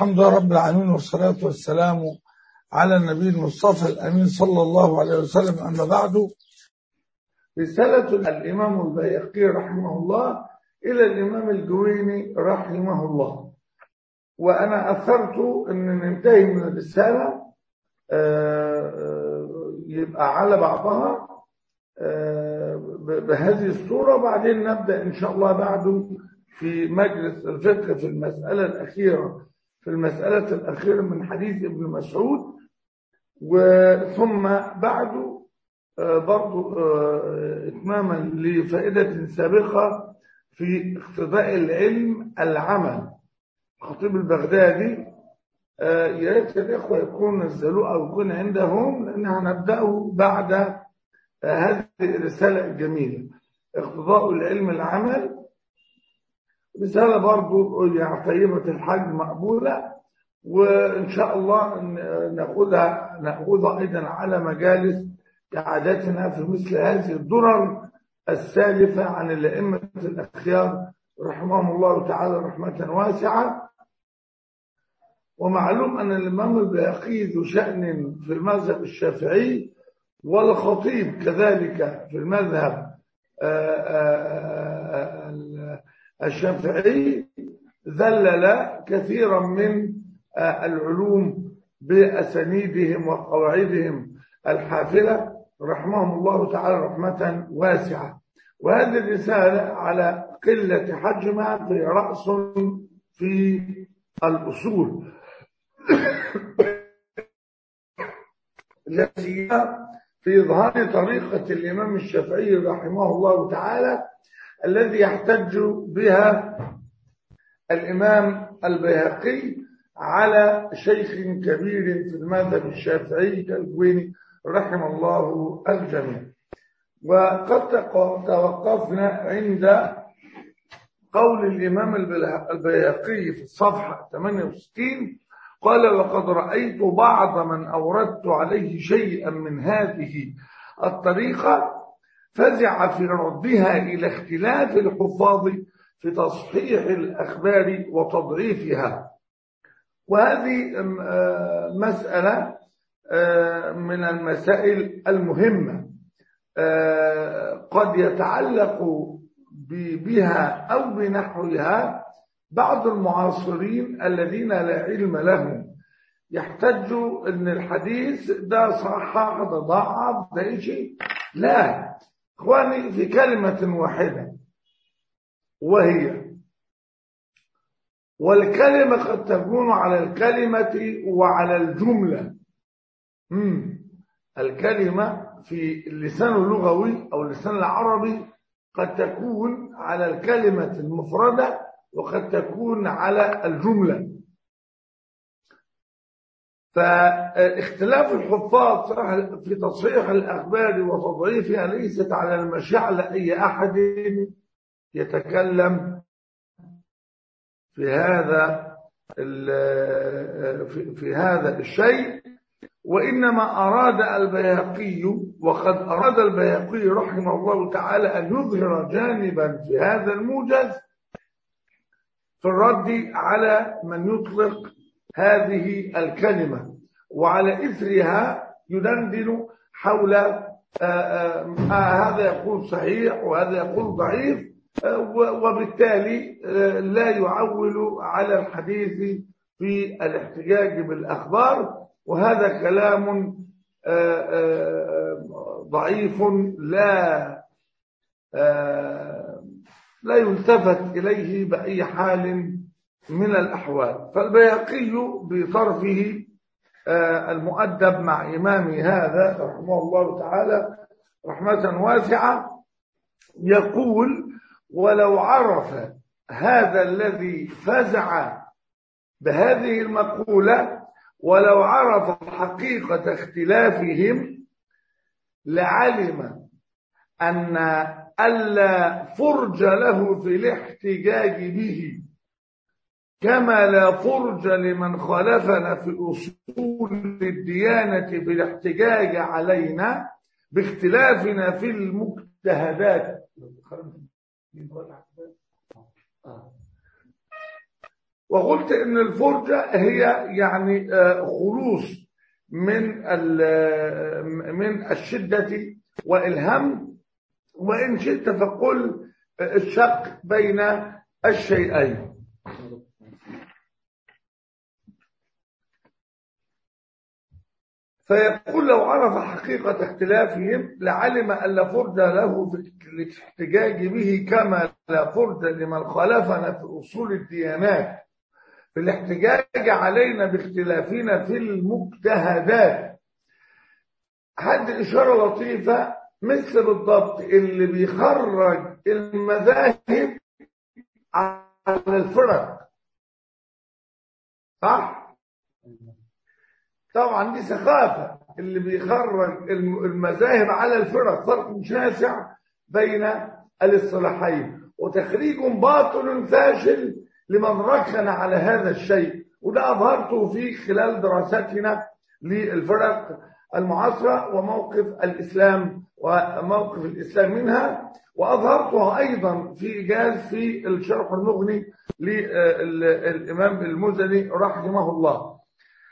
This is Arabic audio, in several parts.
الحمد لله رب العالمين، والصلاة والسلام على النبي المصطفى الأمين صلى الله عليه وسلم. أما بعد، رسالة الإمام البيهقي رحمه الله إلى الإمام الجويني رحمه الله. وأنا أثرت أن ننتهي من الرسالة يبقى على بعضها بهذه الصورة، وبعدين نبدأ إن شاء الله بعده في مجلس الفقه في المسألة الأخيرة من حديث ابن مسعود، وثم بعده برضو إتماما لفائدة سابقة في اقتضاء العلم العمل. الخطيب البغدادي يا ريت الإخوة يكونوا نزلوه أو يكون عندهم، لأن هنبدأه بعد هذه الرسالة الجميلة اقتضاء العلم العمل. رسالة برضو يعني طيبة الحجم مقبولة، وإن شاء الله نأخذها أيضا على مجالس كعادتنا في مثل هذه الدرر السالفة عن الأئمة الأخيار رحمهم الله تعالى رحمة واسعة. ومعلوم أن الإمام البيهقي ذو شأن في المذهب الشافعي، والخطيب كذلك في المذهب الشافعي، ذلل كثيرا من العلوم بأسانيدهم وقواعدهم الحافلة رحمهم الله تعالى رحمة واسعة. وهذه الرسالة على قلة حجمها في رأس في الأصول التي في إظهار طريقة الإمام الشافعي رحمه الله تعالى الذي يحتج بها الإمام البيهقي على شيخ كبير في المذهب الشافعي كالجويني رحمه الله الجميع. وقد توقفنا عند قول الإمام البيهقي في الصفحة 68، قال: وقد رأيت بعض من أوردت عليه شيئا من هذه الطريقة فزع في ردها إلى اختلاف الحفاظ في تصحيح الأخبار وتضعيفها. وهذه مسألة من المسائل المهمة قد يتعلق بها أو بنحوها بعض المعاصرين الذين لا علم لهم، يحتجوا أن الحديث ده صحح ده ضعف ده شيء. لا إخواني، في كلمة واحدة، وهي والكلمة قد تكون على الكلمة وعلى الجملة. الكلمة في اللسان اللغوي أو اللسان العربي قد تكون على الكلمة المفردة وقد تكون على الجملة. فاختلاف الحفاظ في تصحيح الأخبار وتضعيفها ليست على المشاع لأي أحد يتكلم في هذا الشيء، وإنما أراد البيهقي، وقد أراد البيهقي رحمه الله تعالى أن يظهر جانبا في هذا الموجز في الرد على من يطلق هذه الكلمة، وعلى إثرها يدندن حول هذا يقول صحيح وهذا يقول ضعيف، وبالتالي لا يعول على الحديث في الاحتجاج بالأخبار. وهذا كلام ضعيف لا يلتفت إليه بأي حال من الأحوال. فالبيهقي بطرفه المؤدب مع إمامي هذا رحمه الله تعالى رحمة واسعة يقول: ولو عرف هذا الذي فزع بهذه المقولة، ولو عرف حقيقة اختلافهم لعلم أن ألا فرج له في الاحتجاج به، كما لا فرج لمن خالفنا في أصول الديانة في الاحتجاج علينا باختلافنا في المجتهدات. وقلت ان الفرجة هي يعني خلوص من الشدة والهم، وإن شئت فقل الشق بين الشيئين. فيقول لو عرف حقيقة اختلافهم لعلم أن لا فرج له في الاحتجاج به، كما لا فرج لمن خالفنا في أصول الديانات في الاحتجاج علينا باختلافنا في المجتهدات. حد إشارة لطيفة، مثل بالضبط اللي بيخرج المذاهب على الفرق، صح؟ طبعا دي ثقافة، اللي بيخرج المذاهب على الفرق، فرق شاسع بين الاصطلاحين، وتخريج باطل فاشل لمن ركن على هذا الشيء. وده أظهرته في خلال دراستنا للفرق المعاصرة وموقف الإسلام منها، وأظهرتها أيضا في إيجاز في الشرح المغني للإمام المزني رحمه الله.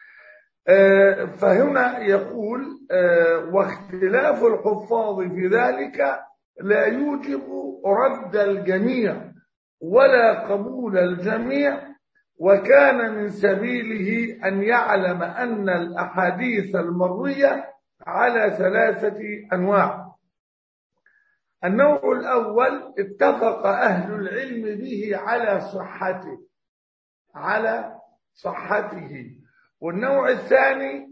فهنا يقول واختلاف الحفاظ في ذلك لا يوجب رد الجميع ولا قبول الجميع، وكان من سبيله أن يعلم أن الأحاديث المروية على 3 أنواع. النوع الأول اتفق أهل العلم به على صحته. والنوع الثاني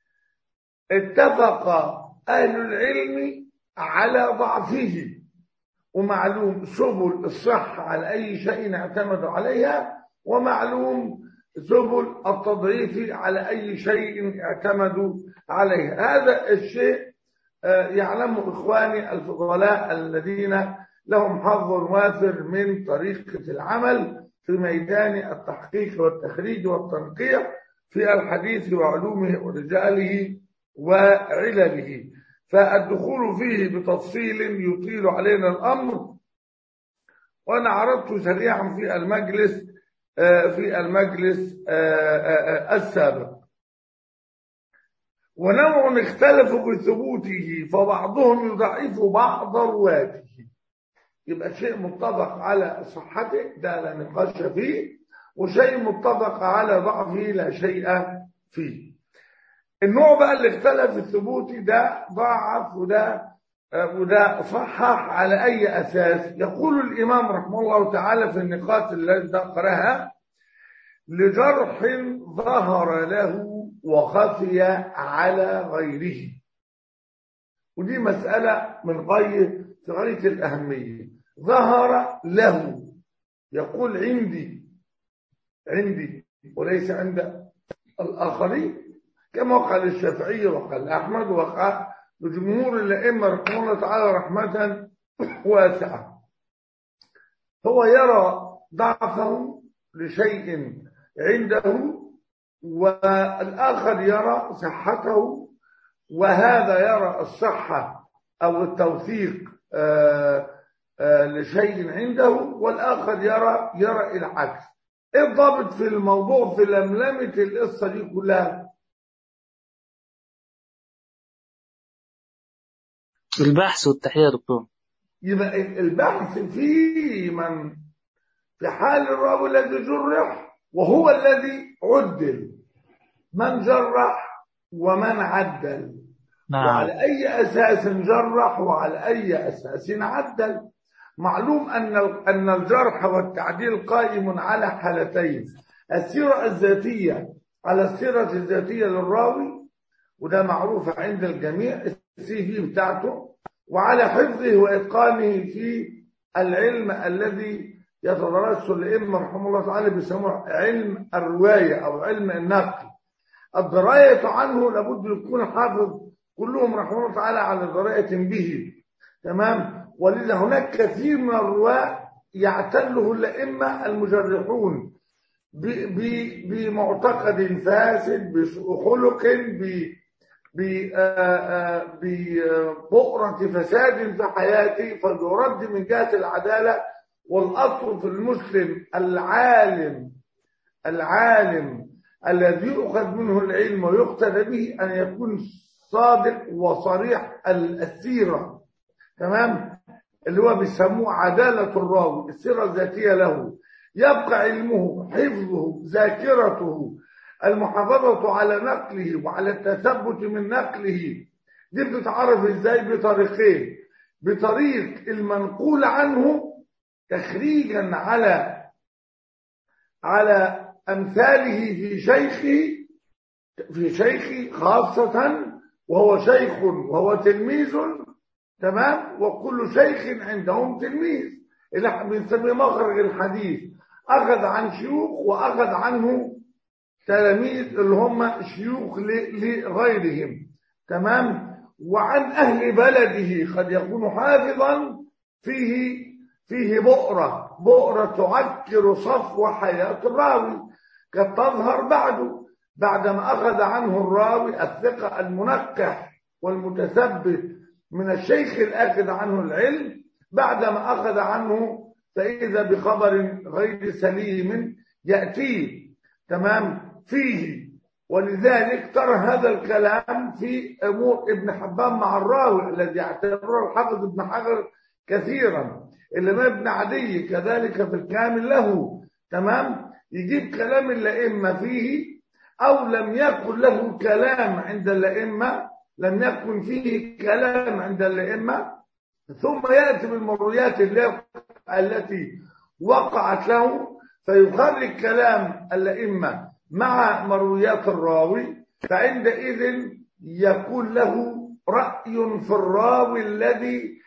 اتفق أهل العلم على ضعفه، ومعلوم سبل الصحة على أي شيء اعتمدوا عليها، ومعلوم سبل التضعيف على أي شيء اعتمدوا عليها. هذا الشيء يعلمه إخواني الفضلاء الذين لهم حظ وافر من طريقة العمل في ميدان التحقيق والتخريج والتنقيح في الحديث وعلومه ورجاله وعلله. فالدخول فيه بتفصيل يطيل علينا الأمر، وأنا عرضت سريعا في المجلس السابق. ونوع اختلف بثبوته، فبعضهم يضعف بعض رواته. يبقى شيء متفق على صحته ده لا نقاش فيه، وشيء متفق على ضعفه لا شيء فيه. النوع بقى اللي اختلف الثبوتي ده ضعف وده صحح على أي أساس؟ يقول الإمام رحمه الله تعالى في النقاط التي ذكرها: لجرح ظهر له وخفي على غيره. ودي مسألة من غاية الأهمية. ظهر له، يقول عندي وليس عند الآخرين، كما قال الشافعي وقال أحمد وقال جمهور الأئمة رحمه الله تعالى رحمة واسعة. هو يرى ضعفه لشيء عنده، والآخر يرى صحته، وهذا يرى الصحة أو التوثيق لشيء عنده، والآخر يرى العكس. إيه الضابط في الموضوع في لملمة القصة دي كلها؟ البحث والتحقيق يا دكتور. يبقى البحث في حال الراوي الذي جرح وهو الذي عدل، من جرح ومن عدل. نعم. وعلى أي أساس جرح وعلى أي أساس عدل. معلوم أن الجرح والتعديل قائم على حالتين: السيرة الذاتية على السيرة الذاتية للراوي، وده معروف عند الجميع السي في بتاعته، وعلى حفظه وإتقانه في العلم الذي يتدرسه الأئمة رحمه الله تعالى بيسموه علم الرواية أو علم النقل. الدراية عنه لابد يكون حافظ كلهم رحمه الله تعالى على دراية به، تمام. ولذا هناك كثير من الرواة يعتله الأئمة المجرحون بمعتقد فاسد، بسوء خلق، ببؤرة فساد في حياته، فيرد من جهة العدالة. والأصل في المسلم العالم العالم الذي يؤخذ منه العلم ويقتدى به أن يكون صادق وصريح السيرة، تمام، اللي هو بيسموه عدالة الراوي، السيرة الذاتية له، يبقى علمه، حفظه، ذاكرته، المحافظة على نقله وعلى التثبت من نقله. دي بتتعرف ازاي؟ بطريقين: بطريق المنقول عنه تخريجا على أمثاله في شيخه خاصة، وهو شيخ وهو تلميذ، تمام، وكل شيخ عندهم تلميذ، اللي احنا بنسميه مخرج الحديث، أخذ عن شيوخ وأخذ عنه تلاميذ اللي هم شيوخ لغيرهم، تمام، وعن أهل بلده قد يكون حافظا فيه بؤرة تعكر صفو حياة الراوي، قد تظهر بعدما أخذ عنه الراوي الثقة المنقح والمتثبت من الشيخ الآخذ عنه العلم، بعدما أخذ عنه فإذا بخبر غير سليم يأتيه، تمام، فيه. ولذلك ترى هذا الكلام في أمور ابن حبان مع الراوي الذي يعتبره الحافظ ابن حجر كثيرا، الإمام ابن عدي كذلك في الكامل له، تمام، يجيب كلام الأئمة فيه، أو لم يكن له كلام عند الأئمة، لم يكن فيه كلام عند الأئمة، ثم يأتي بالمرويات التي وقعت له فيخرج كلام الأئمة مع مرويات الراوي، فعندئذ يكون له رأي في الراوي الذي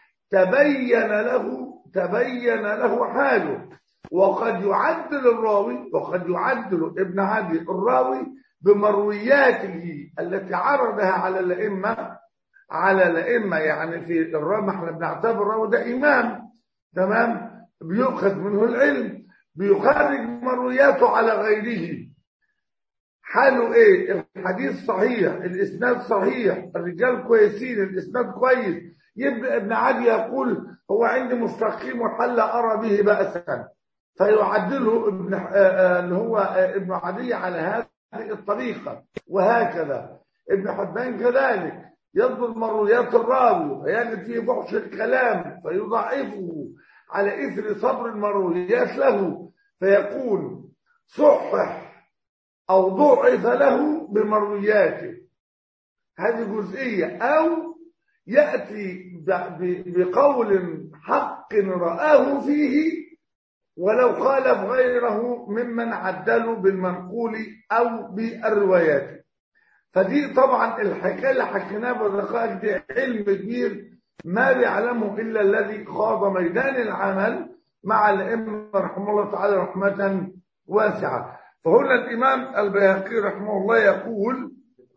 تبين له حاله، وقد يعدل الراوي، وقد يعدل ابن عدي الراوي بمروياته التي عرضها على الأئمة. يعني في الراوي احنا بنعتبر الراوي ده إمام، تمام، بيؤخذ منه العلم، بيخرج مروياته على غيره. حاله ايه؟ الحديث صحيح، الاسناد صحيح، الرجال كويسين، الاسناد كويس، يبدا ابن عدي يقول هو عندي مستقيم وحل ارى به بأسا، فيعدله اللي هو ابن عدي على هذه الطريقه. وهكذا ابن حبان كذلك يضبط مرويات الراوي فيجد فيه فحش الكلام فيضعفه على اثر صبر المرويات له، فيكون صحح أو ضعف له بمروياته، هذه جزئية. أو يأتي بقول حق رآه فيه ولو خالف غيره ممن عدلوا بالمنقول أو بالروايات. فدي طبعا الحكاية اللي حكيناها بالرقائق دي علم كبير ما بيعلمه إلا الذي خاض ميدان العمل مع الأئمة رحمه الله تعالى رحمة واسعة. فهنا الإمام البيهقي رحمه الله يقول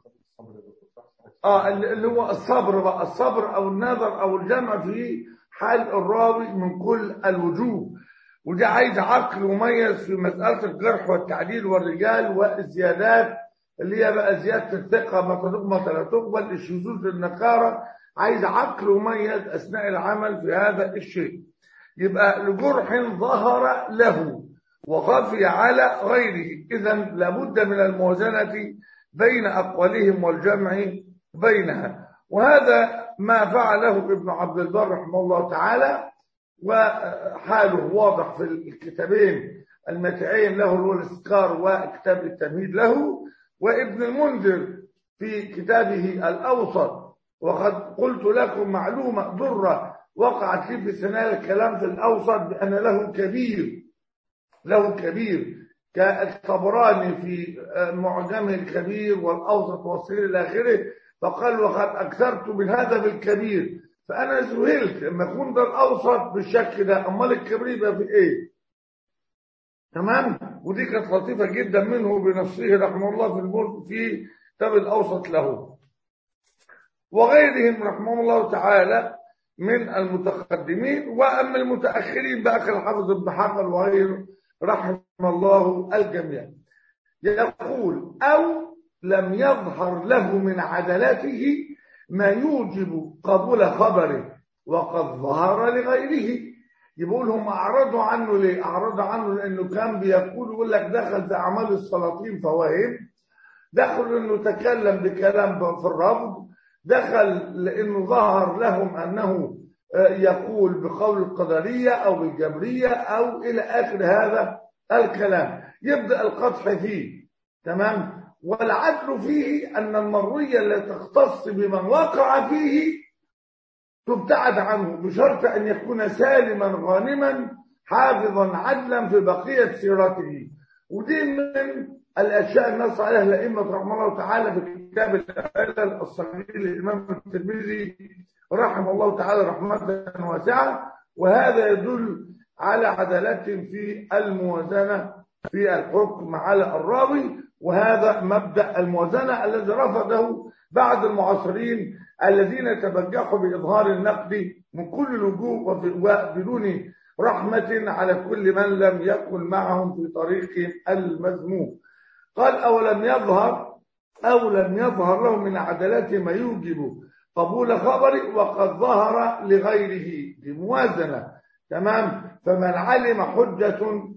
اللي هو الصبر أو النظر أو الجمع في حال الراوي من كل الوجوه، وده عايز عقل مميز في مسألة الجرح والتعديل والرجال والزيادات اللي هي بقى زيادة الثقة ما لا تقبل، الشذوذ النكارة، عايز عقل مميز أثناء العمل في هذا الشيء. يبقى لجرح ظهر له وخفي على غيره، إذا لابد من الموازنة بين أقوالهم والجمع بينها، وهذا ما فعله ابن عبد البر رحمه الله تعالى، وحاله واضح في الكتابين المتعين له اللي هو الاستذكار وكتاب التمهيد له، وابن المنذر في كتابه الأوسط. وقد قلت لكم معلومة ضرة وقعت لي في سنة الكلام في الأوسط بأن له كبير كالطبراني في معجمه الكبير والأوسط والصغير إلى آخره، فقال وقد أكثرت من هذا بالكبير، فأنا ذهلت لما يكون ده الأوسط بالشكل ده، أمال الكبير يبقى في إيه؟ تمام؟ ودي كانت لطيفة جدا منه بنفسه رحمه الله في كتاب الأوسط له، وغيرهم رحمه الله تعالى من المتقدمين. وأما المتأخرين بقى كالحافظ ابن حجر وغيره رحمه الله الجميع، يقول أو لم يظهر له من عدالته ما يوجب قبول خبره وقد ظهر لغيره. يقول هم أعرضوا عنه ليه؟ أعرضوا عنه لأنه كان يقول لك دخل في أعمال السلاطين فوهم، دخل انه تكلم بكلام في الرفض، دخل لانه ظهر لهم انه يقول بقول القدريه او بالجبريه او الى اخر هذا الكلام، يبدا القدح فيه. تمام. والعدل فيه ان المرويه التي تختص بمن وقع فيه تبتعد عنه بشرط ان يكون سالما غانما حافظا عدلا في بقيه سيرته. ودي من الاشياء النص عليها الائمه رحمه الله تعالى في كتاب العلل الصغير للامام الترمذي رحمه الله تعالى رحمه واسعه، وهذا يدل على عدالة في الموازنه في الحكم على الراوي. وهذا مبدا الموازنه الذي رفضه بعض المعاصرين الذين تبجحوا باظهار النقد من كل الوجوه وبدون رحمه على كل من لم يكن معهم في طريق المذموم. قال أو لم يظهر له من عدالته ما يوجب قبول خبره وقد ظهر لغيره بموازنة. تمام. فمن علم حجة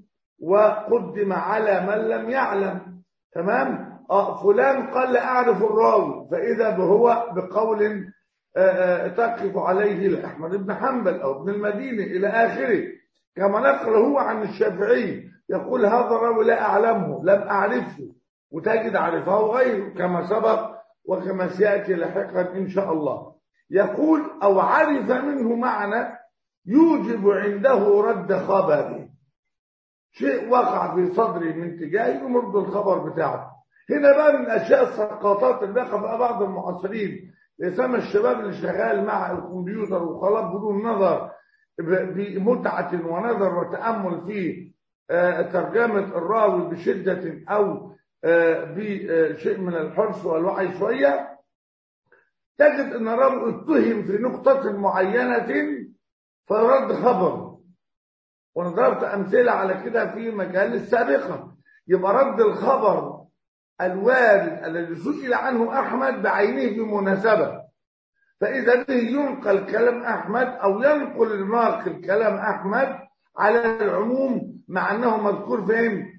وقدم على من لم يعلم. تمام. فلان قال لا أعرف الراوي، فإذا هو بقول تقف عليه أحمد بن حنبل أو ابن المديني إلى آخره، كما نقل هو عن الشافعي يقول هذا الراوي لا أعلمه لم أعرفه، وتجد عرفه غيره كما سبق وكما سيأتي لاحقا إن شاء الله. يقول أو عرف منه معنى يوجب عنده رد خبره، شيء وقع في صدري من تجاهي ومرد الخبر بتاعه. هنا بقى من أشياء السقطات اللي دخل بقى بعض المعاصرين لسما الشباب اللي شغال مع الكمبيوتر وخلاص بدون نظر بمتعة ونظر وتأمل في ترجمة الراوي بشدة أو بشيء من الحرص والوعي شوية، تجد أن الراوي اتهم في نقطة معينة فرد خبره. ونضربت أمثلة على كده في مجال سابقة. يبقى رد الخبر الوارد الذي سئل عنه أحمد بعينه بمناسبة، فإذا به ينقل كلام أحمد أو ينقل الناقل كلام أحمد على العموم مع أنه مذكور فين؟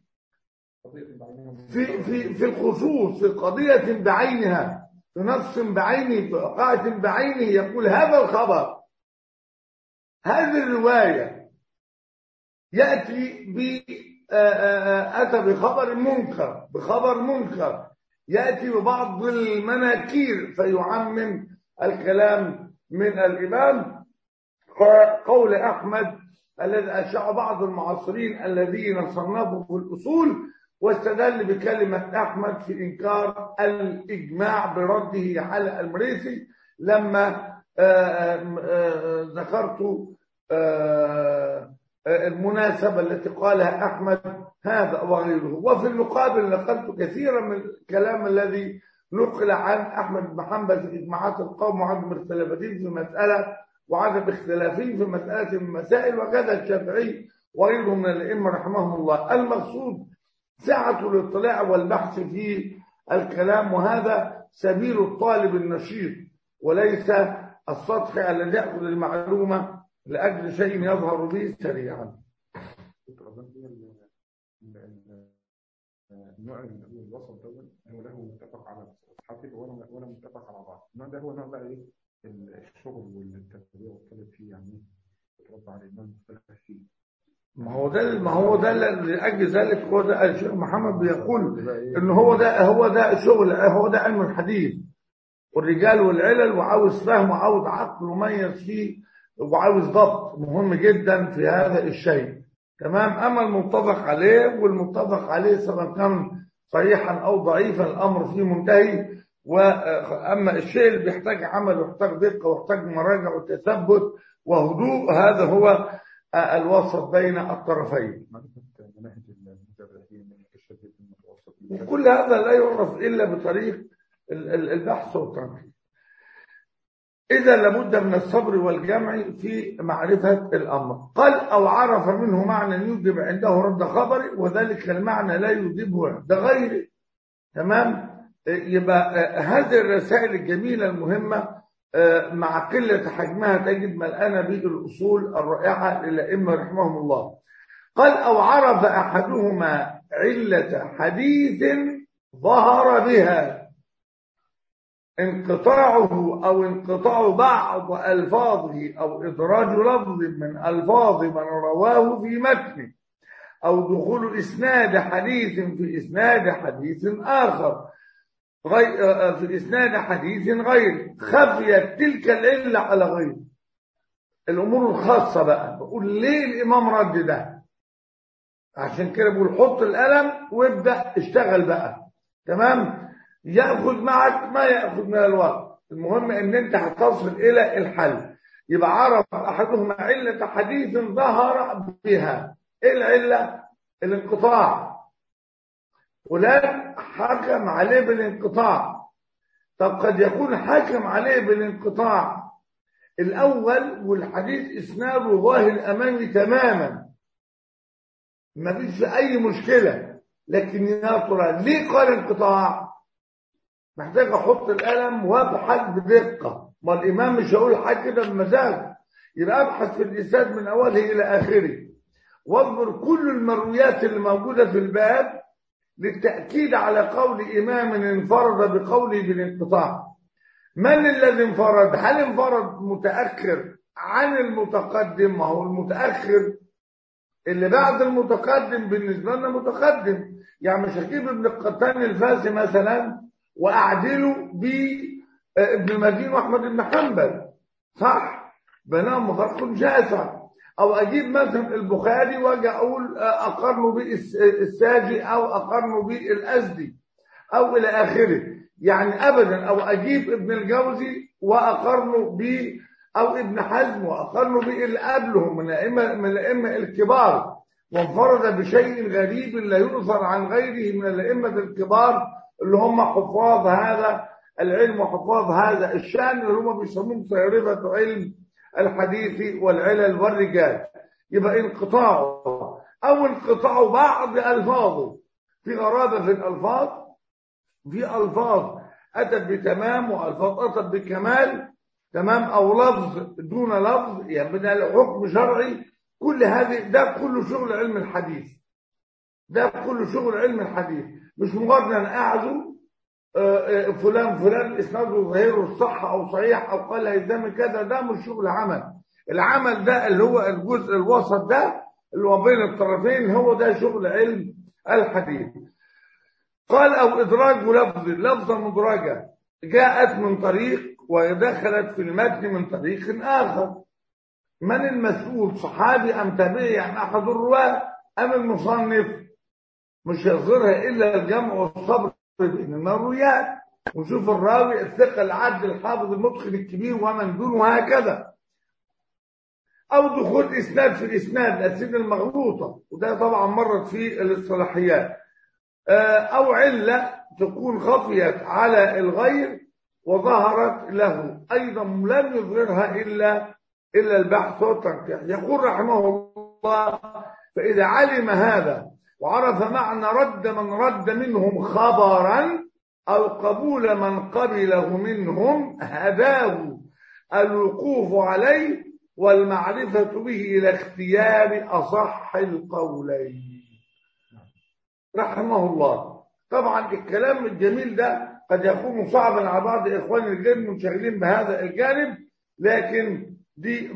في الخصوص، في قضية بعينها، في نص بعينه، في وقعة بعينه، يقول هذا الخبر، هذه الرواية يأتي أتى بخبر منكر يأتي ببعض المناكير فيعمم الكلام من الإمام. قول أحمد الذي أشاع بعض المعاصرين الذين صنفوا في الأصول واستدل بكلمة أحمد في إنكار الإجماع برده على المريسي لما ذكرت المناسبة التي قالها أحمد هذا وغيره. وفي المقابل نقلت كثيرا من الكلام الذي نقل عن أحمد بن حنبل في إجماعات القوم وعدم اختلافهم في مسألة وعدم اختلافهم في مسألة من المسائل، وكذا الشافعي وغيره من الأئمة رحمهم الله. المقصود سعة الاطلاع والبحث في الكلام، وهذا سبيل الطالب النشيط وليس السطحي الذي يأخذ المعلومة لأجل شيء يظهر به سريعا. النوع الوسط ده هو له متفق على صحته ولا متفق على بعض. النوع ده هو نوع بقى ايه الشغل والتربيه والطلب فيه، يعني يتربى على النوع المختلف فيه. ما هو ده لأجل ذلك هو ده الشيخ محمد بيقول ان هو ده شغل، هو ده علم الحديث والرجال والعلل، وعاوز فهم وعاوز عقل مميز فيه وعاوز ضبط مهم جدا في هذا الشيء. تمام. اما المتفق عليه والمتفق عليه سواء كان صحيحا او ضعيفا الامر فيه منتهي. واما الشيء اللي بيحتاج عمل ويحتاج دقه ويحتاج مراجعه وتثبت وهدوء، هذا هو الوسط بين الطرفين. وكل هذا لا يعرف الا بطريق البحث والتنقيح. إذا لابد من الصبر والجمع في معرفة الأمر. قال أو عرف منه معنى يوجب عنده رد خبر وذلك المعنى لا يوجبه عند غيره. تمام. يبقى هذه الرسائل الجميلة المهمة مع قلة حجمها تجد ملأنة بالأصول الرائعة للأئمة رحمهم الله. قال أو عرف أحدهما علة حديث ظهر بها انقطاعه أو انقطاع بعض ألفاظه أو إدراج لفظ من ألفاظ من رواه في متنه أو دخول إسناد حديث في إسناد حديث آخر في إسناد حديث غير خفيت تلك العلة على غير الأمور الخاصة. بقى بقول ليه الإمام رد ده؟ عشان كده بقول حط القلم وابدأ اشتغل بقى. تمام؟ يأخذ معك ما يأخذ من الوقت، المهم ان انت هتصل الى الحل. يبقى عرف احدهما علة حديث ظهر بها. ايه العلة؟ الانقطاع. فلان حكم عليه بالانقطاع. طب قد يكون حكم عليه بالانقطاع الاول والحديث اسناده ظاهر امامي تماما ما فيش اي مشكلة، لكن يا ترى ليه قال انقطاع؟ محتاج احط القلم وابحث بدقه. ما الامام مش هيقول حاجه كده بمزاج، يبقى ابحث في الاسناد من اوله الى اخره واذكر كل المرويات اللي موجوده في الباب للتاكيد على قول امام انفرد بقوله بالانقطاع. من الذي انفرد؟ هل انفرد متاخر عن المتقدم؟ ما هو المتاخر اللي بعد المتقدم بالنسبه لنا متقدم. يعني مش هجيب ابن القطان الفاسي مثلا واعدله بابن مدين واحمد بن حنبل، صح؟ بينهم فرق شاسع. او اجيب مثلا البخاري واجي اقول اقارنه بالساجي او اقارنه بالازدي او الى اخره، يعني ابدا. او اجيب ابن الجوزي واقارنه ب او ابن حزم واقارنه باللي قبلهم من الائمه الكبار، وانفرد بشيء غريب لا يؤثر عن غيره من الائمه الكبار اللي هم حفاظ هذا العلم وحفاظ هذا الشأن، اللي هم بيسموهم صيرفة علم الحديث والعلل والرجال. يبقى انقطاعه او انقطاع بعض الفاظه، في غرابة في الالفاظ، في الفاظ اتت بتمام والفاظ اتت بكمال، تمام، او لفظ دون لفظ يبنى الحكم شرعي. كل هذه ده كله شغل علم الحديث، ده كله شغل علم الحديث. مش مجرد ان اعزو فلان اسناده ظاهره الصحه او صحيح او قال هيدم كذا، ده مش شغل عمل. العمل ده اللي هو الجزء الوسط ده اللي هو بين الطرفين، هو ده شغل علم الحديث. قال او ادراج لفظه مدرجه جاءت من طريق ودخلت في المتن من طريق اخر. من المسؤول؟ صحابي ام تابعي عن احد الرواه ام المصنف؟ مش يظهرها الا الجمع والصبر بين المرويات، ونشوف الراوي الثقه العدل الحافظ المتقن الكبير ومن دونه هكذا. او دخول اسناد في الاسناد الاسئله المغلوطه، وده طبعا مرت في الاصطلاحيات. او عله تكون خفيت على الغير وظهرت له ايضا لم يظهرها الا البحث والتنقيح. يقول رحمه الله: فاذا علم هذا وعرف معنى رد من رد منهم خبرا أو قبول من قبله منهم هداه الوقوف عليه والمعرفة به إلى اختيار أصح القولين. رحمه الله. طبعا الكلام الجميل ده قد يكون صعبا على بعض إخواني الجن منشغلين بهذا الجانب، لكن دي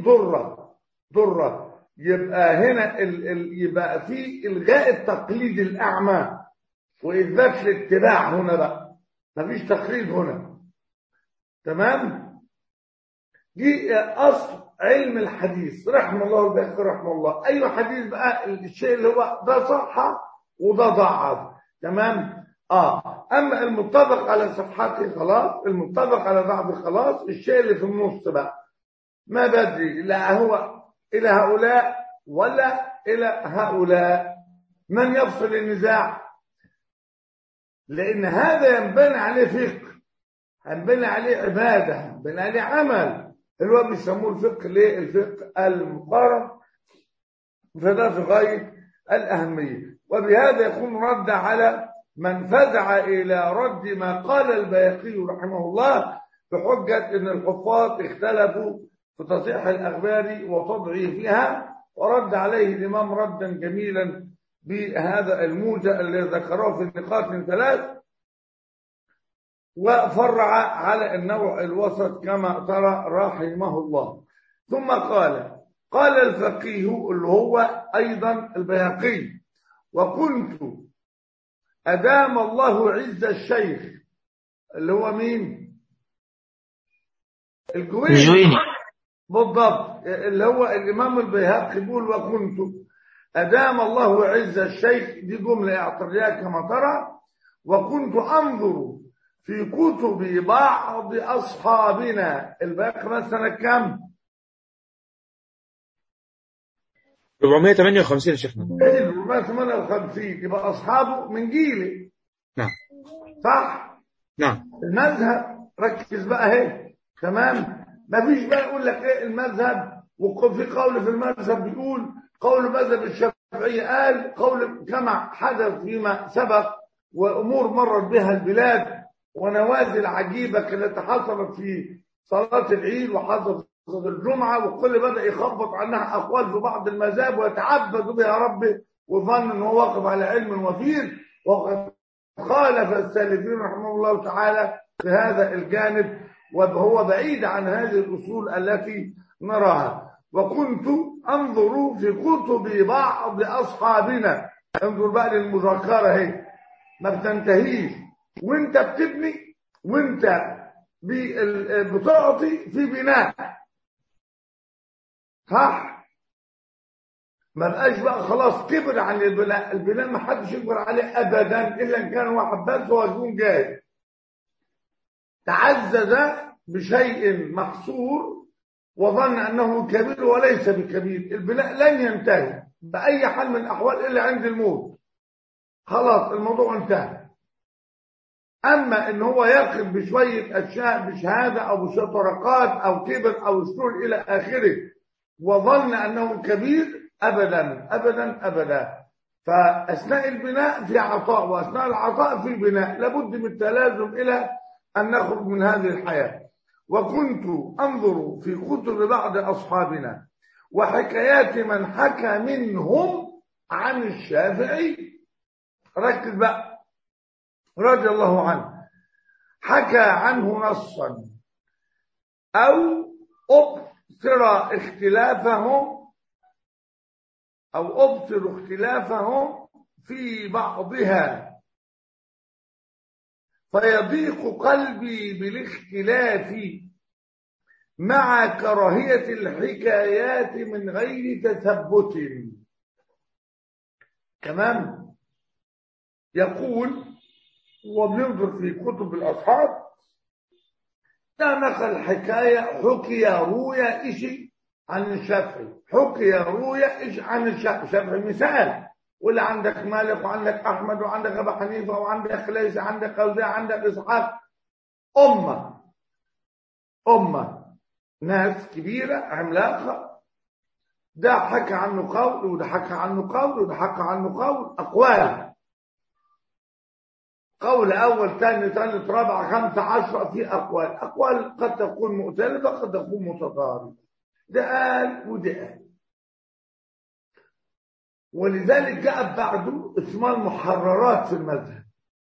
ضرة. يبقى هنا يبقى في إلغاء التقليد الأعمى وإثبات الاتباع. هنا بقى مفيش تقليد هنا، تمام؟ دي أصل علم الحديث رحمه الله الباقي رحمه الله. أي حديث بقى الشيء اللي هو ده صح وده ضعف، تمام؟ أما المتفق على صحته خلاص، المتفق على ضعفه خلاص. الشيء اللي في النص بقى ما بدري لا هو إلى هؤلاء ولا إلى هؤلاء. من يفصل النزاع؟ لأن هذا ينبني عليه فقه، ينبني عليه عبادة، ينبني عليه عمل، اللي هو بيسموه الفقه. ليه؟ الفقه المقارن. فده في غاية الأهمية. وبهذا يكون رد على من فزع إلى رد ما قال البيهقي رحمه الله: بحجة ان الحفاظ اختلفوا في تصحيح الاخبار وتضعيفها، ورد عليه الامام ردا جميلا بهذا الموجع الذي ذكره في نقاط 3، وفرع على النوع الوسط كما ترى رحمه الله. ثم قال الفقيه اللي هو ايضا البيهقي: وكنت ادام الله عز الشيخ، اللي هو مين؟ الجويني. بالضبط، اللي هو الامام البيهقي بيقول: وكنت ادام الله عز الشيخ، دي جمله اعتراضيه كما ترى. وكنت انظر في كتب بعض اصحابنا، البيهقي مثلا كم؟ 458 يا شيخنا. 458، يبقى اصحابه من جيلي. نعم صح. نعم. المذهب ركز بقى اهي، تمام. ما فيش بقى يقول لك ايه المذهب، وفي قول في المذهب بيقول قول مذهب الشافعي، قال قول كما حدث فيما سبق، وامور مرت بها البلاد ونوازل عجيبه كانت حصلت في صلاه العيد وحصلت في الجمعه، والكل بدا يخبط عنها اقوال في بعض المذاهب ويتعبد بها ربه وظن ان هو واقف على علم وفير، وقد خالف السالفين رحمه الله تعالى في هذا الجانب، وهو بعيد عن هذه الأصول التي نراها. وكنت أنظر في كتب بعض أصحابنا، انظر بقى للمذاكرة اهي ما بتنتهيش، وانت بتبني وانت بتعطي في بناء. صح. ما بقاش بقى خلاص كبر عن البناء، البناء ما حدش يكبر عليه ابدا الا ان كان واحد بس هو يكون جاهز. تعزز بشيء محصور وظن انه كبير وليس بكبير، البناء لن ينتهي باي حال من الاحوال الا عند الموت. خلاص الموضوع انتهى. اما ان هو يقف بشويه اشياء بشهاده او بشويه طرقات او كبر او سرور الى اخره وظن انه كبير، ابدا ابدا ابدا. فاثناء البناء في عطاء، واثناء العطاء في بناء، لابد من التلازم الى ان نخرج من هذه الحياه. وكنت انظر في كتب بعض اصحابنا وحكايات من حكى منهم عن الشافعي، ركز بقى، رضي الله عنه، حكى عنه نصا او ابصر اختلافهم في بعضها، فيضيق قلبي بالاختلاف مع كراهية الحكايات من غير تثبت. تمام. يقول وبننظر في كتب الأصحاب، لا نقل حكاية حكي روي إشي عن الشافعي، حكي روي إشي عن الشافعي مثال، ولا عندك مالك وعندك أحمد وعندك أبو حنيفة وعندك ليس عندك أوزاعي عندك إسحاق، أمة ناس كبيرة عملاقة، ده حكى عنه قول وده حكى عنه قول وده حكى عنه قول، أقوال، قول أول ثاني ثالث رابع خمسة 10 في أقوال قد تكون مختلفة قد تكون متضاربة، ده قال وده قال. ولذلك جاء بعده اسمها المحررات في المذهب.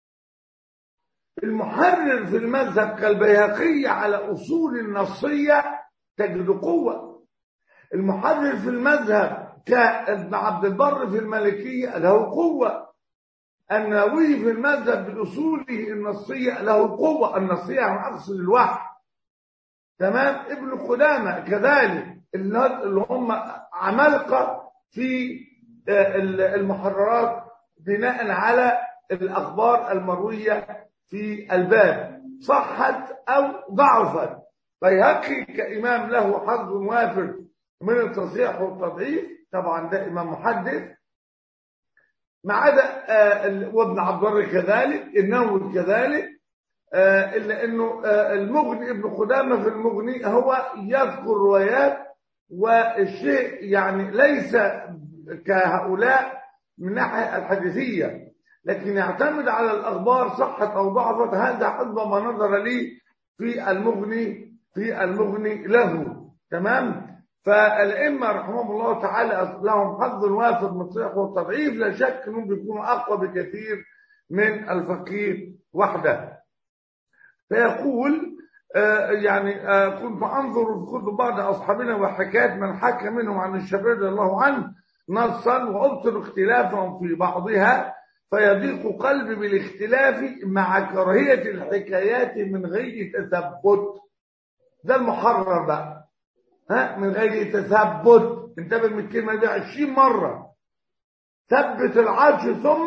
المحرر في المذهب كالبيهقي على أصول النصية تجد قوة. المحرر في المذهب كابن عبد البر في المالكية له قوة. النووي في المذهب بأصوله النصية له قوة، النصية عن أصل الوحي. تمام. ابن قدامة كذلك، اللي هم عمالقة في المحررات بناء على الأخبار المروية في الباب صحت أو ضعفت. بيهقي كإمام له حظ وافر من التصحيح والتضعيف، طبعا ده إمام محدث، ما عدا وابن عبد البر كذلك، النووي كذلك، إلا أنه المغني ابن قدامة في المغني هو يذكر روايات، والشيء يعني ليس كهؤلاء من ناحية الحديثية، لكن يعتمد على الأخبار صحت أو ضعفت. هذا حسب ما نظر لي في المغني له. تمام. فالائمه رحمهم الله تعالى لهم حظ وافر من الصحة والتضعيف، لا شك انهم بيكونوا اقوى بكثير من الفقيه وحده. فيقول كنت انظر في كتب بعض اصحابنا وحكايات من حكى منهم عن الشافعي رضي الله عنه نصا، وابصر اختلافهم في بعضها فيضيق قلبي بالاختلاف مع كراهيه الحكايات من غير تثبت. ده المحرر بقى، من غير تثبت. انتبه من الكلمه دي 20 مره. ثبت العرش ثم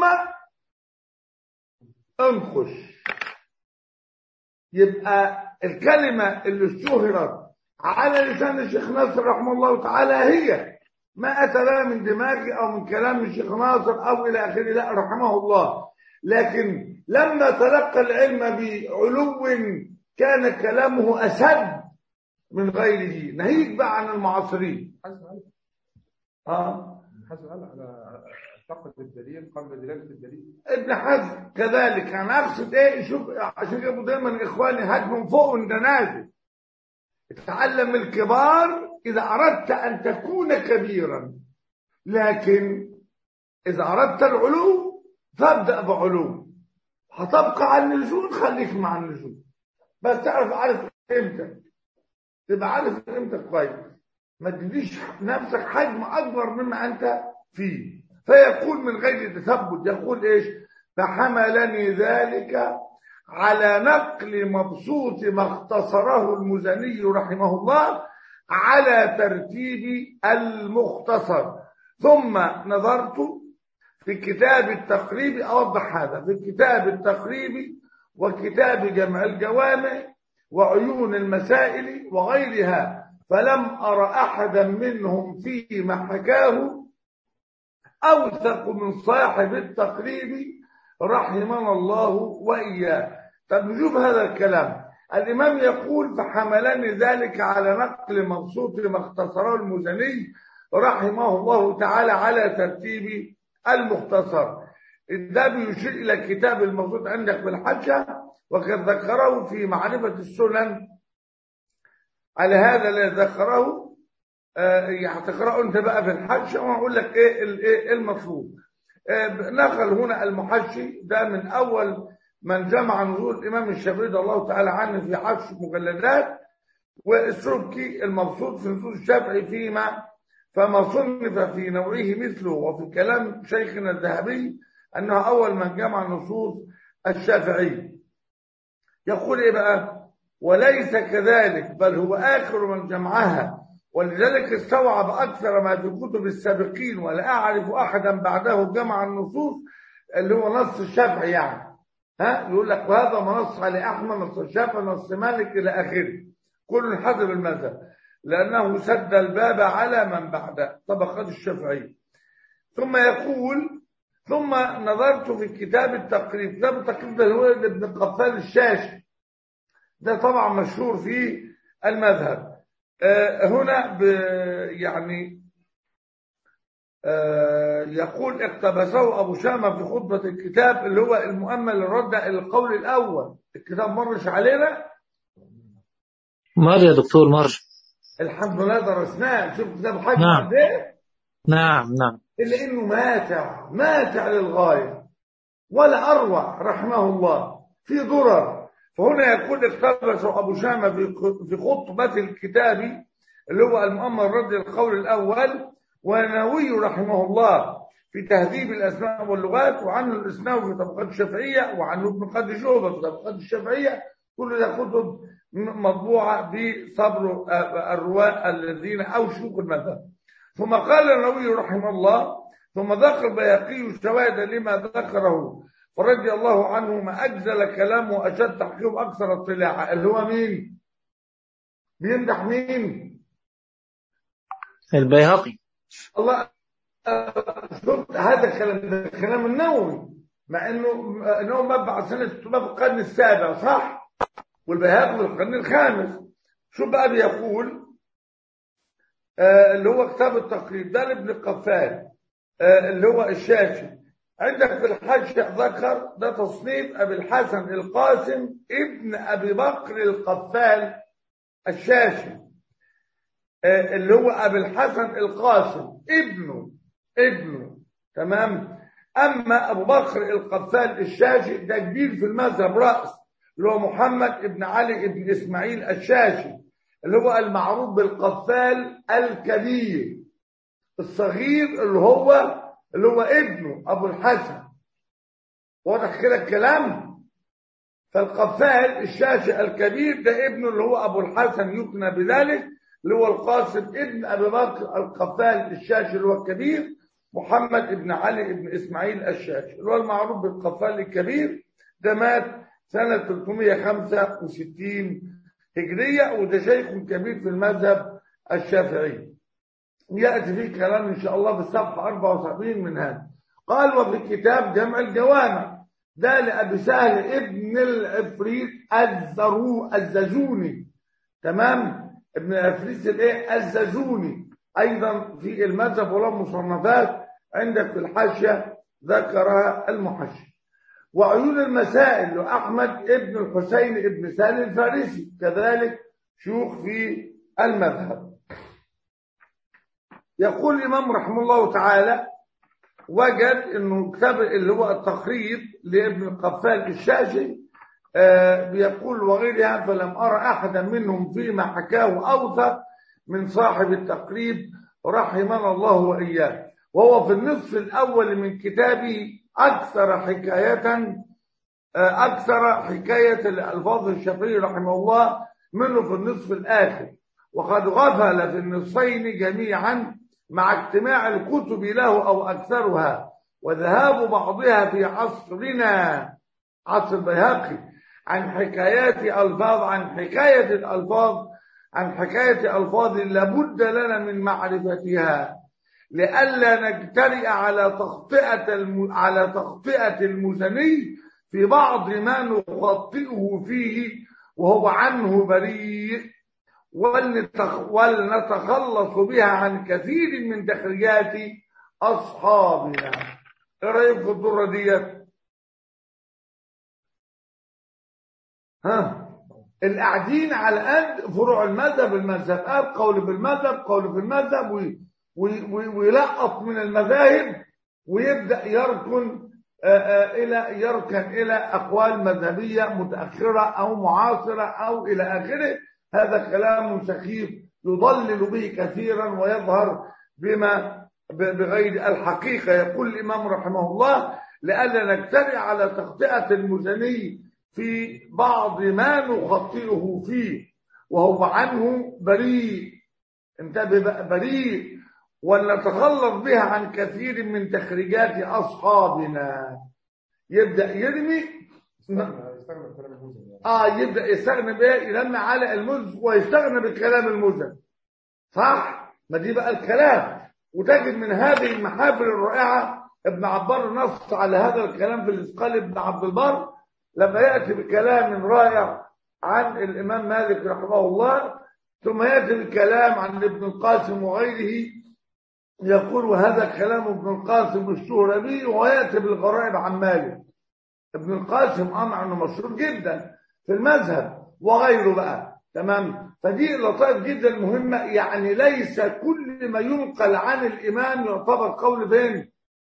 انقش. يبقى الكلمة اللي اشتهرت على لسان الشيخ ناصر رحمه الله تعالى هي ما أتى لها من دماغي أو من كلام الشيخ ناصر أو إلى آخره، لا رحمه الله. لكن لما تلقى العلم بعلو كان كلامه أسد من غيره، ناهيك بقى عن المعاصرين. حسب على فقد الدليل قبل دلالة الدليل. ابن حزم كذلك. انا اقصد ايه، شوف عشان كده دايما اخواني هات من فوق وانت نازل. اتعلم الكبار اذا اردت ان تكون كبيرا، لكن اذا اردت العلو فابدا بعلو. هتبقى على النزول خليك مع النزول، بس عارف امتى، تبقى عارف امتى كويس، ما تديش نفسك حجم اكبر مما انت فيه. فيقول من غير تثبت، يقول ايش؟ فحملني ذلك على نقل مبسوط ما اختصره المزني رحمه الله على ترتيب المختصر. ثم نظرت في كتاب التقريب، اوضح هذا، في كتاب التقريب وكتاب جمع الجوامع وعيون المسائل وغيرها، فلم أر أحدا منهم فيما حكاه أوثق من صاحب التقريب رحمنا الله وإياه. طب نشوف هذا الكلام. الإمام يقول فحملني ذلك على نقل مبسوط ما اختصره المزني رحمه الله تعالى على ترتيب المختصر. ده بيشير إلى الكتاب الموجود عندك في الحاشية، وقد ذكره في معرفة السنن. على هذا اللي ذكره هتقرأه انت بقى في الحاشية وانا اقول لك ايه المطلوب. نقل هنا المحشي ده من اول من جمع نزول الامام الشافعي رضي الله تعالى عنه في 10 مجلدات، والسبكي المبسوط في نصوص الشافعي فما صنف في نوعه مثله. وفي كلام شيخنا الذهبي انه اول من جمع نصوص الشافعي. يقول ايه بقى؟ وليس كذلك، بل هو آخر من جمعها، ولذلك استوعب أكثر ما في كتب السابقين، ولا أعرف أحدا بعده جمع النصوص اللي هو نص الشافعي يعني. يقول لك وهذا ما نص على أحمد، نص الشافعي، نص مالك إلى آخره، كل حسب المذهب، لأنه سد الباب على من بعده طبقات الشافعي. ثم يقول ثم نظرت في كتاب التقريب. كتاب التقريب ده هو ابن قفال الشاشي، ده طبعا مشهور في المذهب. هنا يقول اقتبسه أبو شامة في خطبة الكتاب اللي هو المؤمل الرد إلى القول الأول. الكتاب مرش علينا؟ مر يا دكتور، مر الحمد لله، درسناه. شوف كتاب حجم نعم قد ايه؟ نعم. إلا إنه ماتع للغاية ولا أروع رحمه الله في ضرر. فهنا يقول اقتبس أبو شامة في خطبة الكتاب اللي هو المؤمل الرد القول الأول، ونووي رحمه الله في تهذيب الأسماء واللغات، وعنه الإسناوي في طبقات الشافعية، وعنه ابن قدي شعبة في طبقات الشافعية. كل ده كتب مطبوعة بصبر الرواة الذين أوشوا المذهب. ثم قال النووي رحمه الله ثم ذكر البيهقي شواهد لما ذكره فرضي الله عنه ما أجزل كلامه وأشد تحقيق أكثر اطلاعا. اللي هو مين؟ بيمدح مين؟ البيهقي. الله. شفت هذا كلام النووي، مع انه مبع سنة في القرن السابع صح؟ والبيهقي في القرن الخامس. شو بقى بيقول؟ اللي هو كتاب التقريب ده لابن قفال اللي هو الشافعي. عندك في الحاشية ذكر ده تصنيف أبي الحسن القاسم ابن أبي بكر القفال الشاشي، اللي هو أبي الحسن القاسم ابنه تمام. أما أبو بكر القفال الشاشي ده كبير في المذهب رأس، اللي هو محمد ابن علي ابن إسماعيل الشاشي، اللي هو المعروف بالقفال الكبير. الصغير اللي هو ابنه أبو الحسن. واضح كده الكلام؟ فالقفال الشاشي الكبير ده ابنه اللي هو أبو الحسن يكنى بذلك، اللي هو القاسم ابن أبي بكر القفال الشاشي اللي هو الكبير، محمد ابن علي ابن إسماعيل الشاشي اللي هو المعروف بالقفال الكبير. ده مات سنة 365 هجرية، وده شيخ كبير في المذهب الشافعي. يأتي فيه كلام إن شاء الله في الصفحة 74 من هذا. قال وفي كتاب جمع الجوامع ده لأبي سهل ابن العفريت الزازوني، تمام، ابن العفريت الزازوني أيضا في المذهب وله مصنفات عندك في الحاشية ذكرها المحشي. وعيون المسائل لأحمد ابن الحسين ابن سالم الفارسي كذلك شيوخ في المذهب. يقول الإمام رحمه الله تعالى وجد انه كتاب اللي هو التقريب لابن القفال الشاشي بيقول وغيرها فلم أرى أحدا منهم فيما حكاه أوثق من صاحب التقريب رحمنا الله وإياه، وهو في النصف الأول من كتابه أكثر حكاية الألفاظ الشافعي رحمه الله منه في النصف الآخر، وقد غفل في النصفين جميعا مع اجتماع الكتب له أو أكثرها، وذهاب بعضها في عصرنا عصر البيهقي عن حكاية ألفاظ لابد لنا من معرفتها لئلا نجترئ على تخطئة المزني في بعض ما نخطئه فيه وهو عنه بريء، ولنتخلص بها عن كثير من تخريجات أصحابنا. ايه رأيك في الدورة ديت؟ القاعدين على قد فروع المذهب قول بالمذهب قول في المذهب ويلقط من المذاهب ويبدأ يركن إلى أقوال مذهبية متأخرة أو معاصرة أو إلى آخره. هذا كلام سخيف يضلل به كثيرا ويظهر بغير الحقيقة. يقول الإمام رحمه الله لئلا نجترئ على تخطئة المزني في بعض ما نخطئه فيه وهو عنه بريء، انتبه بريء، ولنتخلص بها عن كثير من تخريجات أصحابنا. يبدأ يرمي يبدأ يستغنى بيه يلمع على المزن ويستغنى بالكلام المزن، صح؟ ما دي بقى الكلام. وتجد من هذه المحافل الرائعة ابن عبار نص على هذا الكلام في الإسقال ابن عبد البر لما يأتي بكلام رائع عن الإمام مالك رحمه الله، ثم يأتي بكلام عن ابن القاسم وغيره يقول وهذا كلام ابن القاسم مشهور به، ويأتي بالغرائب عن مالك. ابن القاسم مع انه مشهور جدا في المذهب وغيره بقى، تمام. فدي لطائف جدا مهمة، يعني ليس كل ما ينقل عن الإمام يعتبر قول فين؟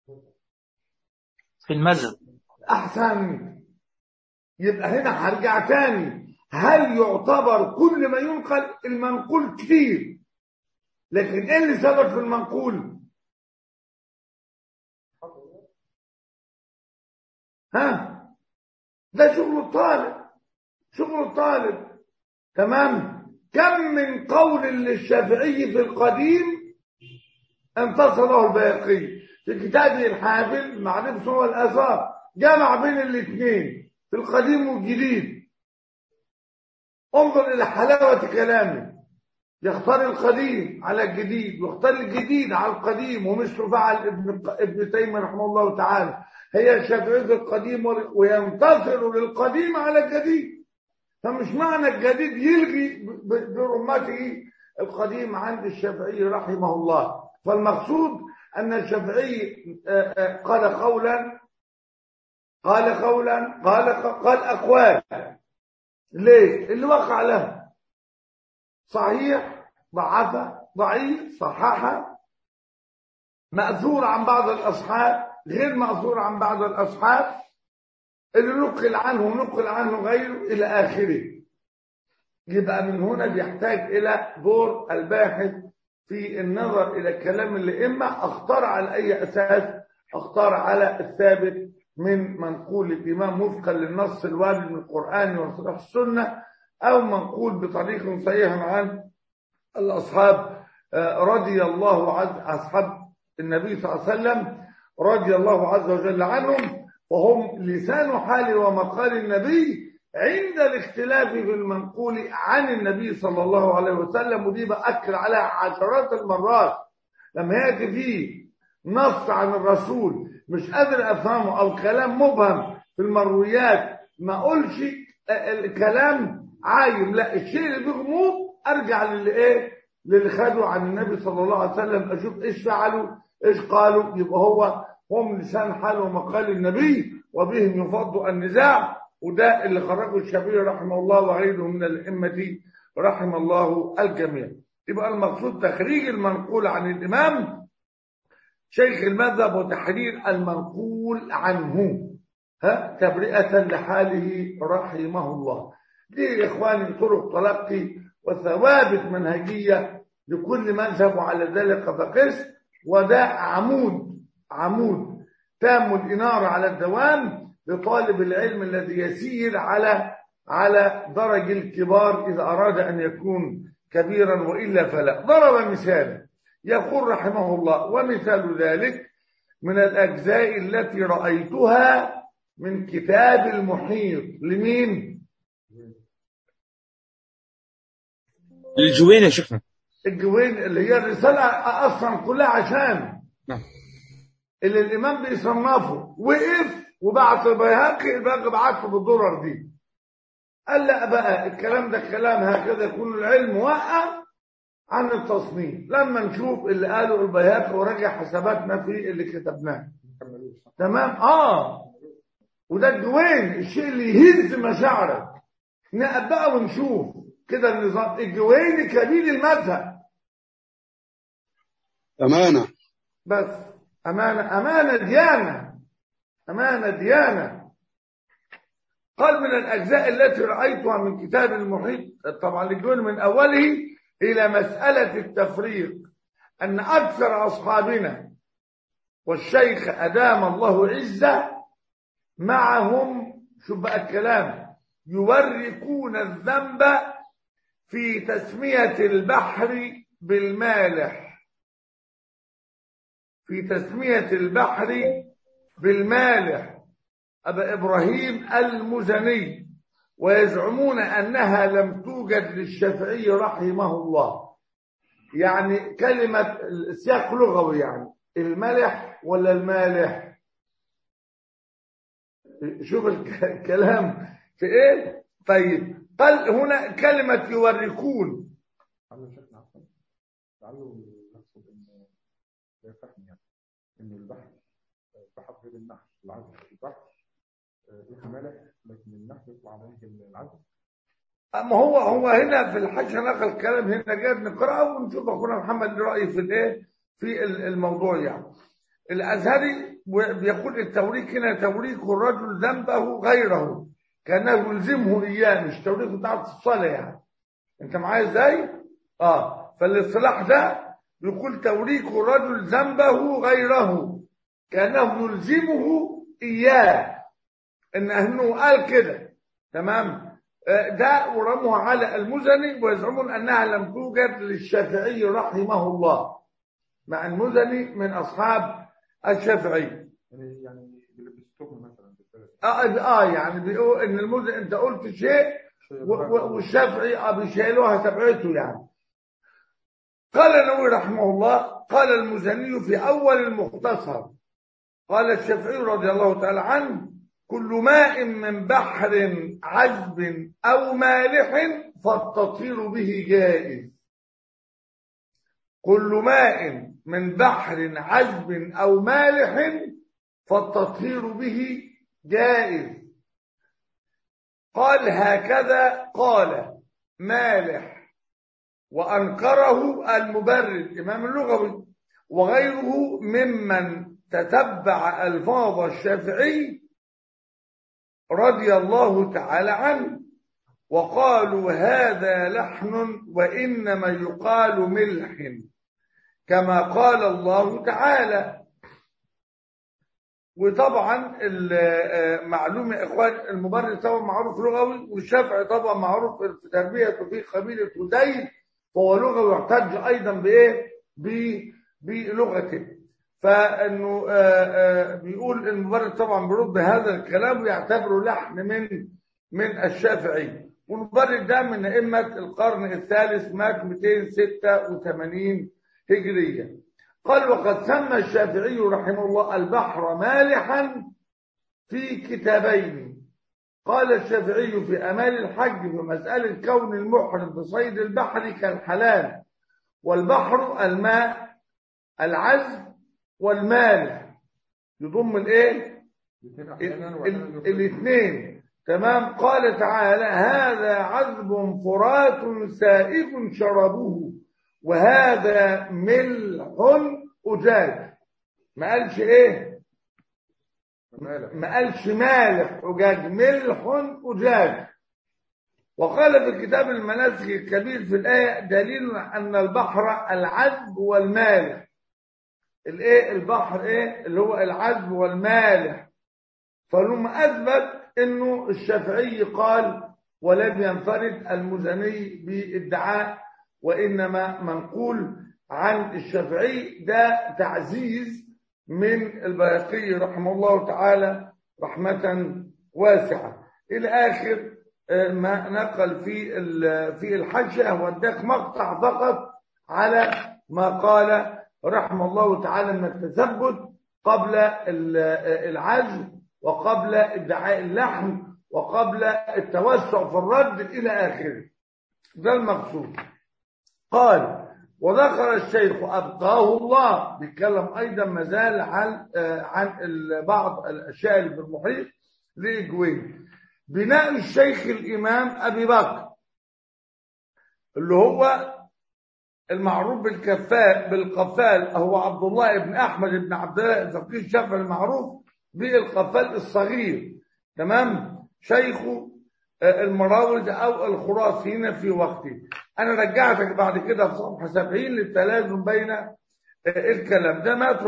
في المذهب. أحسن. يبقى هنا هرجع تاني، هل يعتبر كل ما ينقل؟ المنقول كتير، لكن ايه اللي ثبت في المنقول؟ ده شغل الطالب، تمام. كم من قول للشافعي في القديم انتصره البيهقي في كتابه الحافل معرفة سنن الآثار، جمع بين الاثنين في القديم والجديد. انظر إلى حلاوة كلامه، يختار القديم على الجديد ويختار الجديد على القديم، ومثل فعل ابن تيمية رحمه الله تعالى. هي الشافعية في القديم وينتصر للقديم على الجديد، فمش معنى الجديد يلغي برمته القديم عند الشافعي رحمه الله. فالمقصود أن الشافعي قال قولا، قال أقوال. ليه؟ اللي وقع له صحيح، ضعف، ضعيف، صححه، مأثور عن بعض الأصحاب، غير مأثور عن بعض الأصحاب، اللي نقل عنه غيره إلى آخره. يبقى من هنا بيحتاج إلى دور الباحث في النظر إلى كلام الأئمة. أختار على أي أساس؟ أختار على الثابت من منقول الإمام وفقا للنص الوارد من القرآن وصحيح السنة، أو منقول بطريق صحيح عن الأصحاب رضي الله أصحاب النبي صلى الله عليه وسلم رضي الله عز وجل عنهم، وهم لسان حال ومقال النبي عند الاختلاف في المنقول عن النبي صلى الله عليه وسلم. ودي بأكد عليها عشرات المرات. لما يأتي فيه نص عن الرسول مش قادر أفهمه، أو كلام مبهم في المرويات، ما أقولش الكلام عايم، لا، الشيء اللي فيه غموض أرجع للي خدوا عن النبي صلى الله عليه وسلم، أشوف إيش فعلوا، إيش قالوا. يبقى هم لسان حال ومقال النبي، وبهم يفض النزاع. وده اللي خرجه الشافعي رحمه الله وغيره من الأئمة رحم الله الجميع. يبقى المقصود تخريج المنقول عن الإمام شيخ المذهب وتحرير المنقول عنه تبرئة لحاله رحمه الله. دي يا إخواني طرق تلقي وثوابت منهجية لكل مذهب، وعلى ذلك فقس. وده عمود تام الإنارة على الدوام لطالب العلم الذي يسير على درج الكبار إذا أراد أن يكون كبيرا، وإلا فلا. ضرب مثال يقول رحمه الله: ومثال ذلك من الأجزاء التي رأيتها من كتاب المحيط. لمين؟ الجوين يا شيخنا. الجوين اللي هي الرسالة أصلا كلها عشان اللي الإمام بيصنفه، وقف وبعت البيهقي بعته بالدرر دي. قال لا بقى الكلام ده كلام هكذا يكون العلم وقع عن التصنيف لما نشوف اللي قاله البيهقي وراجع حساباتنا في اللي كتبناه. تمام. وده الجوين، الشيء اللي يهز مشاعرك. نقب بقى ونشوف كده النظام. الجويني كبير المذهب. أمانة، بس أمانة ديانة. قال: من الأجزاء التي رأيتها من كتاب المحيط. طبعا الجويني من أوله إلى مسألة التفريق، أن أكثر أصحابنا والشيخ أدام الله عزه معهم، شوف بقى الكلام، يورقون الذنب في تسمية البحر بالمالح، أبا إبراهيم المزني، ويزعمون أنها لم توجد للشافعي رحمه الله. يعني كلمة سياق لغوي، يعني الملح ولا المالح؟ شوف الكلام في ايه. طيب قال هنا كلمة يوركون. لعله يقصد ان يفهم يعني ان البحر غير النحل. العذب البحر له ملح، لكن النحل يطلع عليه العذب. اما هو هنا في الحاشيه نقل الكلام هنا جاي نقراه ونشوف اخونا محمد رايه في الايه في الموضوع. يعني الازهري بيقول التوريك هنا توريك الرجل ذنبه غيره كانه يلزمه اياه، مش توريك بتاعت الصلاه. يعني انت معايا ازاي؟ فالاصطلاح ده بيقول توريك الرجل ذنبه غيره كانه يلزمه اياه، انه قال كده. تمام. ده ورموه على المزني، ويزعمون انها لم توجد للشافعي رحمه الله، مع المزني من اصحاب الشافعي. يعني بيلبسوه مثلا يعني بيقول ان المزني انت قلت شيء والشافعي بيشيلوها تبعته. يعني قال النووي رحمه الله: قال المزني في اول المختصر، قال الشافعي رضي الله تعالى عنه: كل ماء من بحر عذب أو مالح فالتطهير به جائز. كل ماء من بحر عذب أو مالح فالتطهير به جائز. قال هكذا قال مالح، وأنكره المبرد إمام اللغوي وغيره ممن تتبع ألفاظ الشافعي رضي الله تعالى عنه، وقالوا هذا لحن وإنما يقال ملح كما قال الله تعالى. وطبعا معلومة يا إخوان، المبرد طبعا معروف لغوي، والشافعي طبعا معروف في تربيته في قبيلة هذيل، فهو لغوي يحتج أيضا بإيه؟ بلغته. فإنه بيقول المبرد طبعا بيرد هذا الكلام ويعتبره لحن من الشافعي. والمبرد ده من أئمة القرن الثالث، مات 286 هجرية. قال وقد سمى الشافعي رحمه الله البحر مالحا في كتابين. قال الشافعي في أمال الحج في مسألة كون المحرم بصيد البحر كالحلال، والبحر الماء العذب والمالح، يضم الايه الاثنين. تمام. قال تعالى هذا عذب فرات سائغ شربه وهذا ملح أجاج. ما قالش ايه؟ ما قالش مالح أجاج، ملح أجاج. وقال في الكتاب المناسك الكبير في الآية دليل أن البحر العذب والمالح. الايه؟ البحر ايه؟ اللي هو العذب والمالح. فلما أثبت انه الشافعي قال ولم ينفرد المزني بادعاء، وإنما منقول عن الشافعي ده تعزيز من البيهقي رحمه الله تعالى رحمة واسعة إلى آخر ما نقل في الحاشية. واداك مقطع فقط على ما قال رحمه الله تعالى من التثبت قبل العزم وقبل ادعاء اللحن وقبل التوسع في الرد إلى آخره. ده المقصود. قال وذكر الشيخ أبقاه الله، بيتكلم أيضا مازال عن بعض الأشياء اللي في المحيط لإجوين. بناء الشيخ الإمام أبي بكر اللي هو المعروف بالقفال، هو عبد الله بن أحمد بن عبد الله الفقيه الشافعي المعروف بالقفال الصغير. تمام. شيخ المراوز أو الخراسيين في وقته. أنا رجعتك بعد كده في صفحة 70 للتلازم بين الكلام ده. مات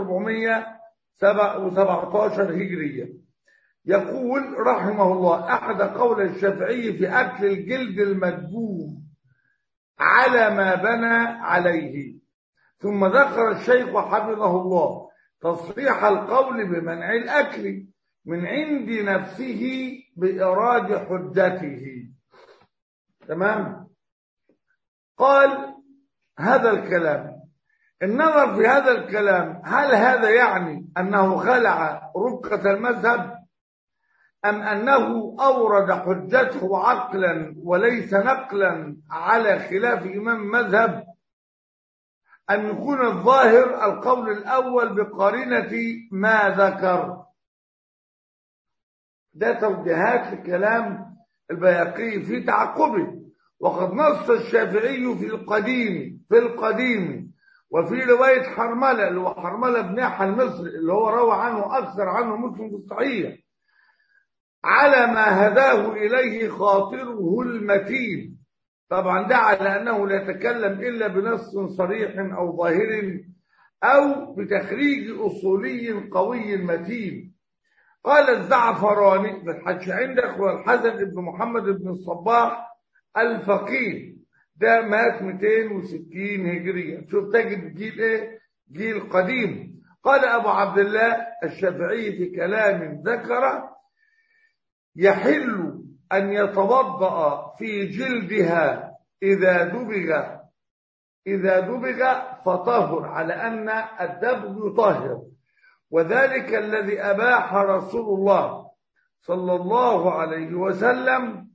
417 هجرية. يقول رحمه الله أحد قول الشافعي في أكل الجلد المدبوغ على ما بنى عليه. ثم ذكر الشيخ حفظه الله تصريح القول بمنع الأكل من عند نفسه بإراد حجته. تمام. قال هذا الكلام، النظر في هذا الكلام هل هذا يعني أنه خلع ركة المذهب أم أنه أورد حجته عقلا وليس نقلا على خلاف إمام المذهب؟ أن يكون الظاهر القول الأول بقرينة ما ذكر. ده توجيهات لكلام البيهقي في تعقبه. وقد نص الشافعي في القديم وفي رواية حرملة اللي هو حرملة بن يحيى المصري اللي هو روى عنه أكثر عنه مسلم في الصحيح على ما هداه إليه خاطره المتين. طبعا ده على أنه لا يتكلم إلا بنص صريح أو ظاهر أو بتخريج أصولي قوي متين. قال الزعفراني في الحج عندك والحسن بن محمد بن الصباح الفقيه ده مات 260 هجرية. شوف تجد جيل ايه؟ جيل قديم. قال أبو عبد الله الشافعي في كلام ذكر يحل أن يتوضأ في جلدها إذا دبغ فطهر، على أن الدبغ يطهر، وذلك الذي أباح رسول الله صلى الله عليه وسلم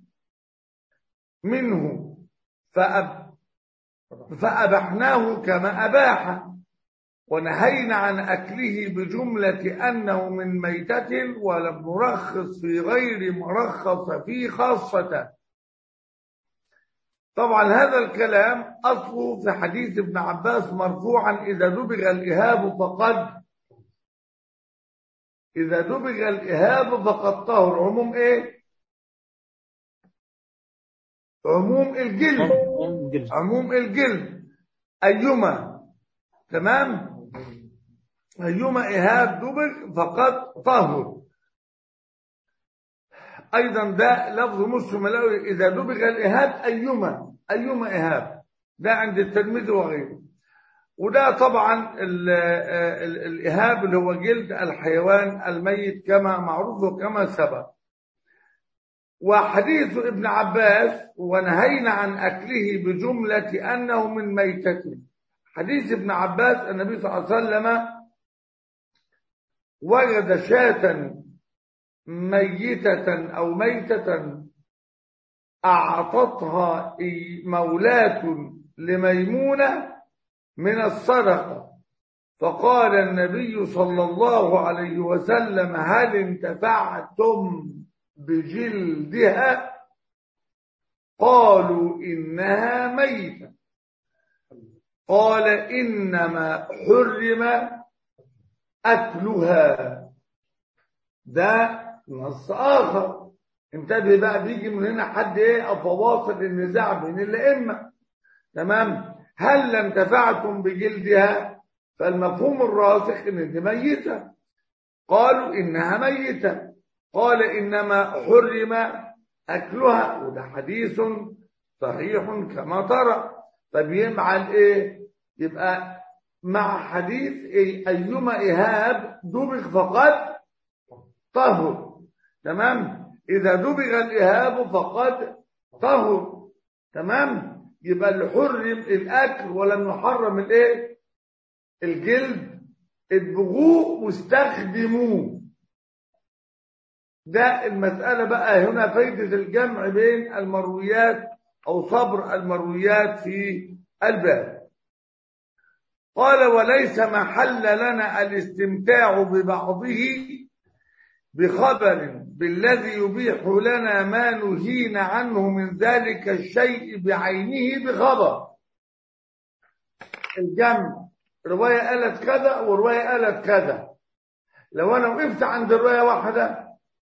منه فأبحناه كما أباح. ونهينا عن أكله بجملة أنه من ميتة، ولم نرخص في غير مرخص فيه خاصة. طبعا هذا الكلام أصله في حديث ابن عباس مرفوعا: إذا دبغ الإهاب فقد طهر. عموم إيه؟ عموم الجلد أيما، تمام، أيما إهاب دبغ فقد طهر. أيضا ده لفظ مسلم الأول: إذا دبغ الإهاب أيما إهاب، ده عند الترمذي وغيره. وده طبعا الإهاب اللي هو جلد الحيوان الميت كما معروف وكما سبق. وحديث ابن عباس: ونهينا عن أكله بجملة أنه من ميتة. حديث ابن عباس النبي صلى الله عليه وسلم وجد شاة ميتة أو ميتة أعطتها مولاة لميمونة من الصدقة، فقال النبي صلى الله عليه وسلم: هل انتفعتم بجلدها؟ قالوا إنها ميتة. قال: إنما حرم أكلها. ده نص آخر. انتبه بقى، بيجي من هنا حد فواصل النزاع بين الأئمة، تمام. هل انتفعتم بجلدها؟ فالمفهوم الراسخ ان دي ميتة. قالوا إنها ميتة. قال: إنما حرم أكلها. وده حديث صحيح كما ترى. طب يبقى مع حديث أيما إهاب دبغ فقد طهر، تمام. إذا دبغ الإهاب فقد طهر، تمام. يبقى اللي حرم الأكل ولم يحرم الجلد، ادبغوه واستخدموه. ده المسألة بقى. هنا فايدة الجمع بين المرويات أو صبر المرويات في الباب. قال: وليس محل لنا الاستمتاع ببعضه بخبر بالذي يبيح لنا ما نهينا عنه من ذلك الشيء بعينه بخبر. الجمع رواية قالت كذا ورواية قالت كذا. لو أنا وقفت عند الرواية واحدة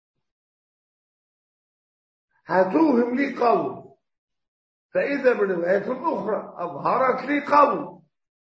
هتوهم لي قول، فإذا برواية أخرى أظهرت لي قول.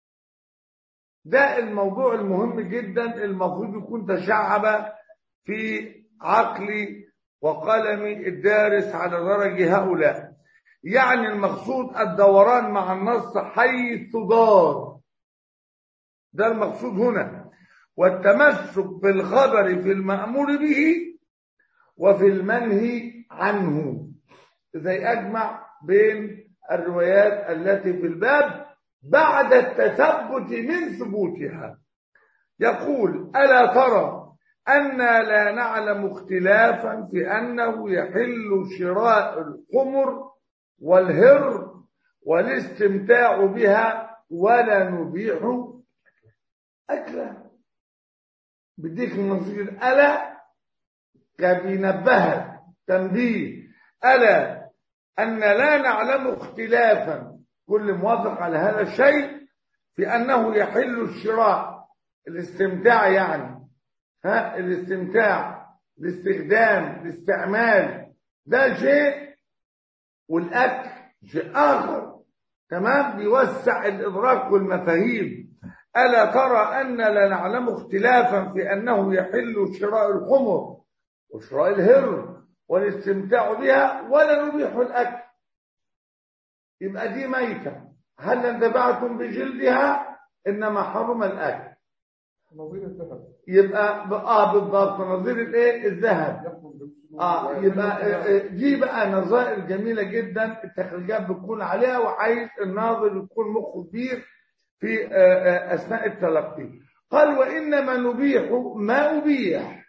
ده الموضوع المهم جدا، المفروض يكون تشعب في عقلي وقلمي الدارس على درج هؤلاء. يعني المقصود الدوران مع النص حيث دار، ده المقصود هنا، والتمسك بالخبر في المأمور به وفي المنهي عنه، زي أجمع بين الروايات التي في الباب بعد التثبت من ثبوتها. يقول: ألا ترى أنا لا نعلم اختلافا في أنه يحل شراء الخمر والهر والاستمتاع بها ولا نبيح أكلها. بديك النصير ألا كبينبهك تنبيه: ألا أن لا نعلم اختلافا، كل موافق على هذا الشيء، في أنه يحل الشراء، الاستمتاع يعني، الاستمتاع، الاستخدام، الاستعمال، ده شيء، والأكل شيء آخر، تمام. بيوسع الإدراك والمفاهيم. ألا ترى أن لا نعلم اختلافا في أنه يحل شراء الخمر وشراء الهر والاستمتاع بها ولا نبيح الأكل. يبقى دي ميتة. هل انتفعتم بجلدها؟ إنما حرم الأكل. نظير الذهب. يبقى بالضبط نظير الذهب. يبقى دي بقى نظائر جميلة جدا التخريجات بتكون عليها، وعايز الناظر يكون مخه كبير في أثناء التلقي. قال: وإنما نبيح ما أبيح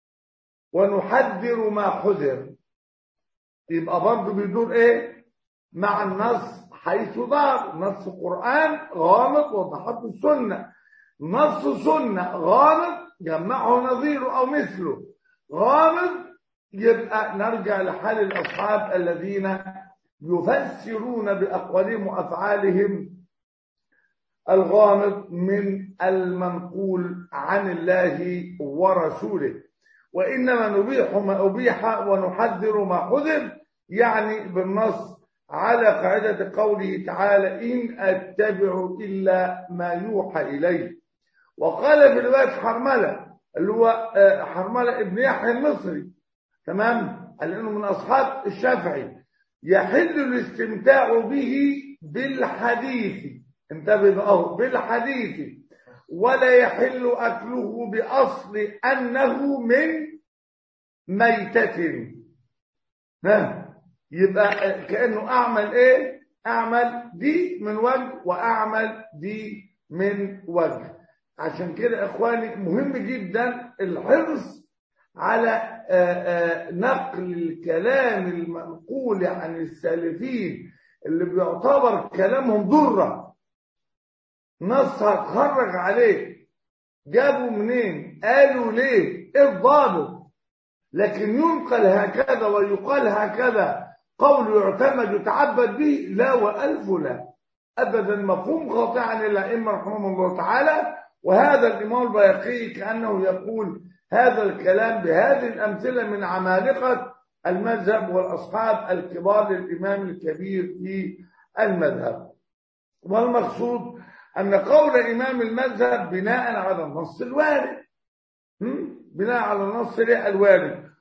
ونحذر ما حذر. يبقى برضه بيدور مع النص حيث دار. نص القرآن غامض وضحت السنة. نص سنة غامض جمعه نظيره أو مثله، غامض يبقى نرجع لحال الأصحاب الذين يفسرون بأقوالهم وأفعالهم الغامض من المنقول عن الله ورسوله. وإنما نبيح ما أبيح ونحذر ما حذر، يعني بالنص على قاعدة قوله تعالى إن أتبع إلا ما يوحى إليه. وقال في رواية حرملة اللي هو حرملة ابن يحيى المصري، تمام، لأنه من أصحاب الشافعي، يحل الاستمتاع به بالحديث، انتبه بقى، بالحديث، ولا يحل أكله بأصل أنه من ميتة. يبقى كأنه أعمل إيه؟ أعمل دي من وجه وأعمل دي من وجه. عشان كده إخواني مهم جدا الحرص على نقل الكلام المنقول عن السالفين اللي بيعتبر كلامهم ضرة، نص هتخرج عليه، جابوا منين، قالوا ليه، ايه الضابط، لكن ينقل هكذا ويقال هكذا قول يعتمد يتعبد به، لا وألف لا أبدا، مفهوم خاطئ عن الأئمة رحمهم الله تعالى. وهذا الإمام البيهقي كأنه يقول هذا الكلام بهذه الأمثلة من عمالقة المذهب والأصحاب الكبار للإمام الكبير في المذهب. والمقصود أن قول إمام المذهب بناء على النص الوارد، بناء على النص الوارد،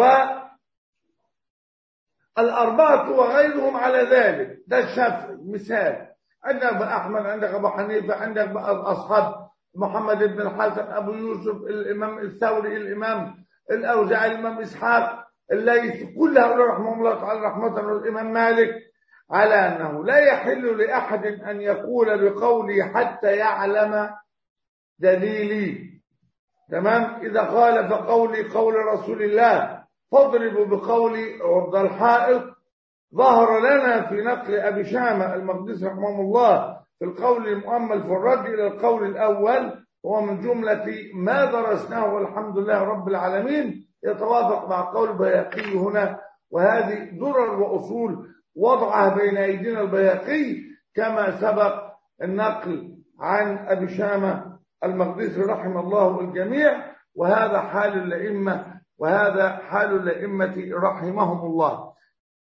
والأربعة وغيرهم على ذلك. ده الشافعي مثال، عندك بقى أحمد، عندك أبو حنيفة، عندك بقى أصحاب محمد بن الحسن، أبو يوسف، الإمام الثوري، الإمام الأوزاعي، الإمام إسحاق، الليث، كل هؤلاء رحمهم الله تعالى رحمة، الإمام مالك، على أنه لا يحل لأحد أن يقول بقولي حتى يعلم دليلي، تمام. إذا قال فقولي قول رسول الله فاضربوا بقولي عرض الحائط. ظهر لنا في نقل أبي شامة المقدسي رحمه الله في القول المؤمل في الرد إلى القول الأول، هو من جملة ما درسناه والحمد لله رب العالمين، يتوافق مع قول البيهقي هنا. وهذه درر وأصول وضعها بين أيدينا البيهقي كما سبق النقل عن أبي شامة المقدسي رحمه الله الجميع. وهذا حال الأئمة، وهذا حال الأئمة رحمهم الله.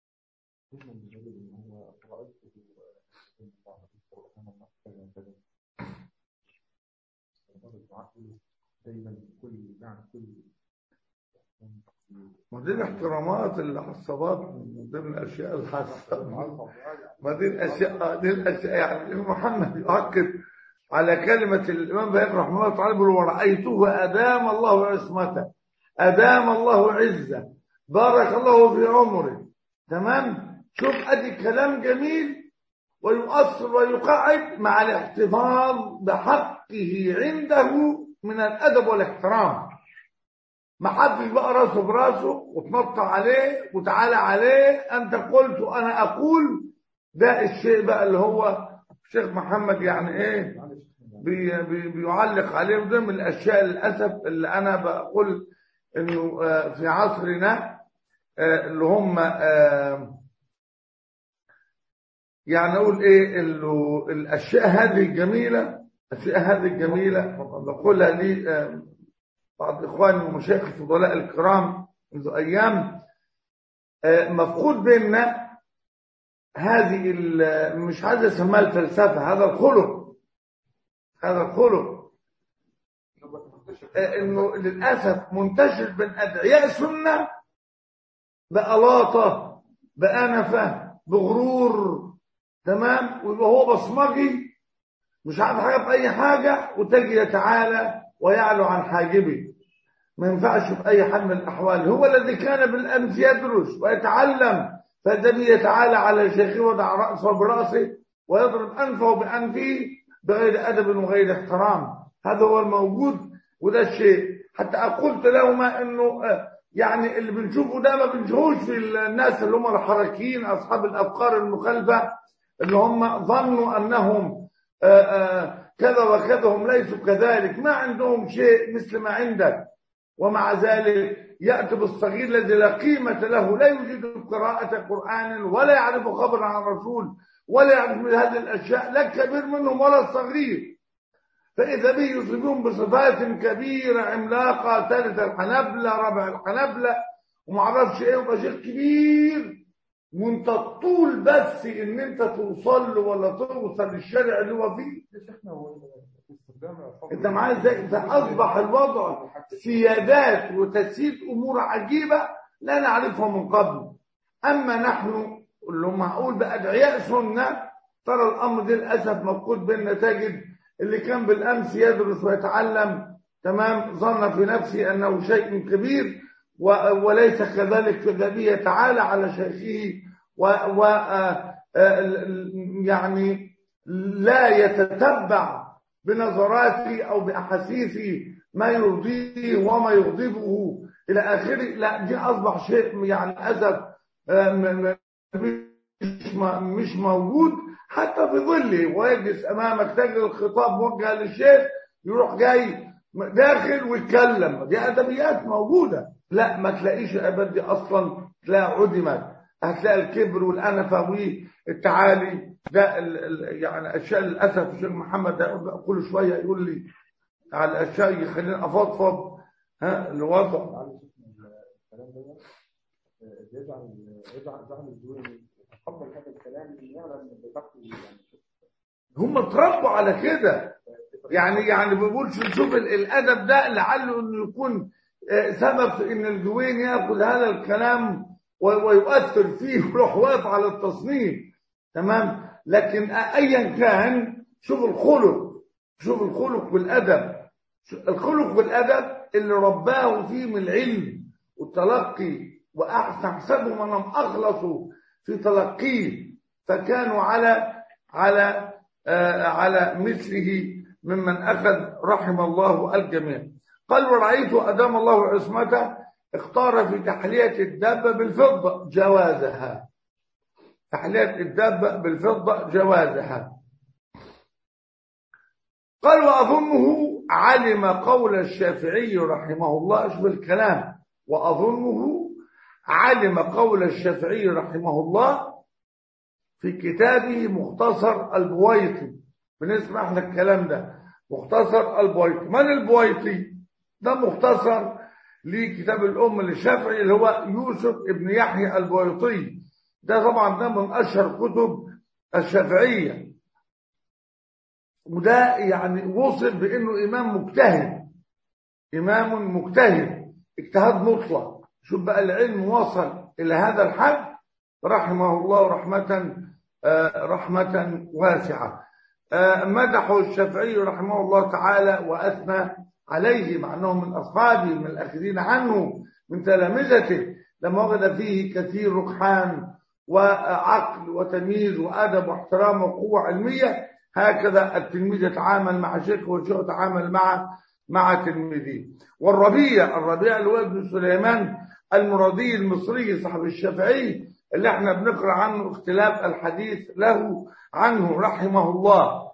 ما دي الاحترامات العصابات من ضمن الاشياء الحاسه، ما دي الاشياء، دي الاشياء يعني محمد يؤكد على كلمه الامام بيهقي رحمه الله تعالى بيقول ورأيته ادام الله عصمته، ادام الله عزه، بارك الله في عمره، تمام. شوف ادي كلام جميل ويؤثر ويقعد مع الاحتفاظ بحقه عنده من الادب والاحترام. ما حدش بقى راسه براسه وتنطع عليه وتعالى عليه، انت قلت وانا اقول. ده الشيء بقى اللي هو الشيخ محمد يعني ايه بيعلق عليه. وده من الاشياء للاسف اللي انا بقول انه في عصرنا اللي هم يعني اقول ايه الاشياء هذه الجميله، الاشياء هذه الجميله بقولها لي بعض إخواني ومشايخ الفضلاء الكرام منذ أيام. مفقود بيننا هذه مش عايز اسمها الفلسفة، هذا الخلق، هذا الخلق إنه للأسف منتشر بين أدعياء سنة بألاطة، بأنفة، بغرور، تمام. ويبقى هو بصمجي مش عارف حاجة في أي حاجة، وتجي يتعالى ويعلو عن حاجبه. ما ينفعش في أي حال من الأحوال. هو الذي كان بالأمس يدرس ويتعلم، فالذي يتعالى على شيخه وضع رأسه برأسه ويضرب أنفه بأنفه بغير أدب وغير احترام. هذا هو الموجود، وده الشيء. حتى قلت لهما إنه يعني اللي بنشوفه ده ما بنشوفوش في الناس اللي هم الحركيين أصحاب الأفكار المخالفة، اللي هم ظنوا أنهم كذا وكذا، هم ليسوا كذلك، ما عندهم شيء مثل ما عندك. ومع ذلك يأتي بالصغير الذي لا قيمة له، لا يجيد قراءة قرآن ولا يعرف خبر عن الرسول ولا يعرف من هذه الأشياء، لا الكبير منهم ولا الصغير. فإذا به يصيبهم بصفات كبيرة عملاقة، ثالث الحنبلة، رابع الحنبلة، ومعرفش ايه، ويبقى شيخ كبير، وانت الطول بس ان انت توصل له ولا توصل للشارع اللي هو فيه. انت معايا ازاي؟ فاصبح الوضع سيادات وتسييد امور عجيبه لا نعرفها من قبل. اما نحن اللي معقول بادعياء سنه، ترى الامر ده للاسف موجود بيننا. تجد اللي كان بالامس يدرس ويتعلم تمام ظن في نفسه انه شيء كبير، وليس كذلك، الذي يتعالى على شيخه و يعني لا يتتبع بنظراته او باحاسيسه ما يرضيه وما يغضبه الى اخره. لا، دي اصبح شيء يعني اسف مش موجود حتى في ظله، ويجلس امامك تجد الخطاب موجه للشيخ، يروح جاي داخل ويتكلم. دي ادبيات موجوده. لا، ما تلاقيش الادب دي اصلا، تلاقي عدمت. هتلاقي الكبر والانفه والتعالي ده يعني اشياء للاسف. الشيخ محمد ده كل شويه يقول لي على الاشياء يخليني افضفض لوضع الكلام ده يجعل الدول يتقبل هذا الكلام يعلم بتقوى. هم اتربوا على كده. يعني بيقول شوف الادب ده لعله انه يكون سبب في ان الجوين ياخذ هذا الكلام ويؤثر فيه ويروح واقف على التصنيف. تمام. لكن ايا كان، شوف الخلق والادب. الخلق والادب اللي رباه فيه من العلم والتلقي، واحسن حسبهم انهم اخلصوا في تلقيه، فكانوا على مثله ممن اخذ رحم الله الجميع. قال ورأيت أدام الله عصمته اختار في تحلية الدابة بالفضة جوازها. تحلية الدابة بالفضة جوازها. قال وأظنه علم قول الشافعي رحمه الله. شوف الكلام، وأظنه علم قول الشافعي رحمه الله في كتابه مختصر البويطي. بنسمع احنا الكلام ده، مختصر البويطي. من البويطي؟ ده مختصر لكتاب الأم للشافعي اللي هو يوسف ابن يحيى البويطي. ده طبعا ده من أشهر كتب الشافعية، وده يعني وصف بأنه إمام مجتهد اجتهاد مطلق. شوف بقى العلم وصل إلى هذا الحد رحمه الله رحمة واسعة. مدحه الشافعي رحمه الله تعالى وأثنى عليه، مع أنه من أصحابه، من الأخذين عنه، من تلامذته، لما وجد فيه كثير ركحان وعقل وتمييز وأدب واحترام وقوة علمية. هكذا التلميذ يتعامل مع شيخه والشيخ يتعامل مع تلميذه. والربيع اللي هو ابن سليمان المرادي المصري صاحب الشافعي اللي احنا بنقرأ عنه اختلاف الحديث له عنه رحمه الله.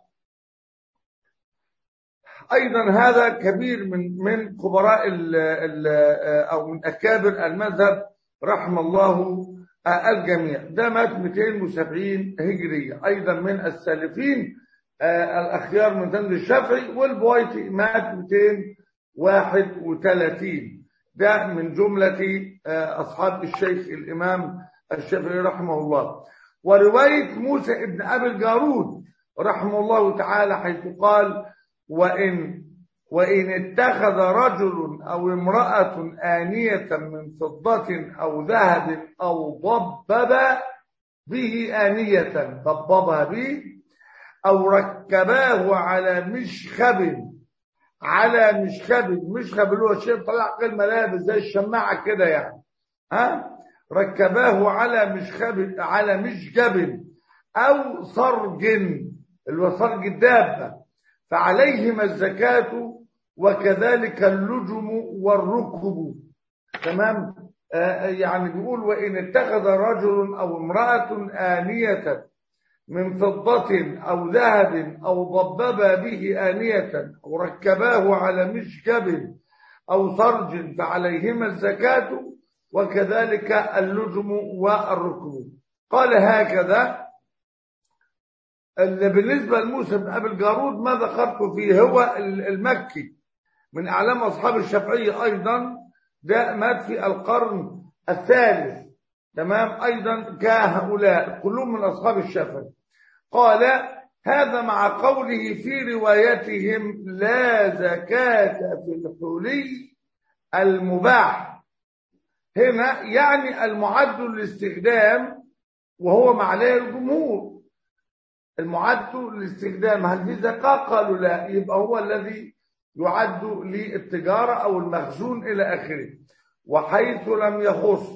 أيضا هذا كبير من كبراء أو من أكابر المذهب رحم الله الجميع. ده مات 270 هجرية، أيضا من السالفين الأخيار من تلاميذ الشافعي. والبويطي مات 231. ده من جملة أصحاب الشيخ الإمام الشافعي رحمه الله. ورواية موسى ابن أبي الجارود رحمه الله تعالى حيث قال وإن اتخذ رجل أو امرأة آنية من فضة أو ذهب أو ضببها به أو ركباه على مشخب مشخب اللي هو شيء طلع غير ملابس زي الشماعة كده يعني، ركباه على مشجب أو صرج اللي هو صرج الدابة، فعليهما الزكاة وكذلك اللجم والركب. تمام. يعني بيقول وإن اتخذ رجل أو امرأة آنية من فضة أو ذهب أو ضبب به آنية أو ركباه على مشكب أو سرج فعليهما الزكاة، وكذلك اللجم والركب. قال هكذا. بالنسبة لموسى بن أبي الجارود ما ذكرت فيه هو المكي من أعلام أصحاب الشافعية أيضا، ده مات في القرن الثالث، تمام، أيضا كهؤلاء كلهم من أصحاب الشافعي. قال هذا مع قوله في روايتهم لا زكاة في الحلي المباح، هنا يعني المعد للاستخدام، وهو معناه الجمهور المعد للاستخدام هل في زكاة؟ قالوا لا، يبقى هو الذي يعد للتجارة أو المخزون إلى آخره. وحيث لم يخص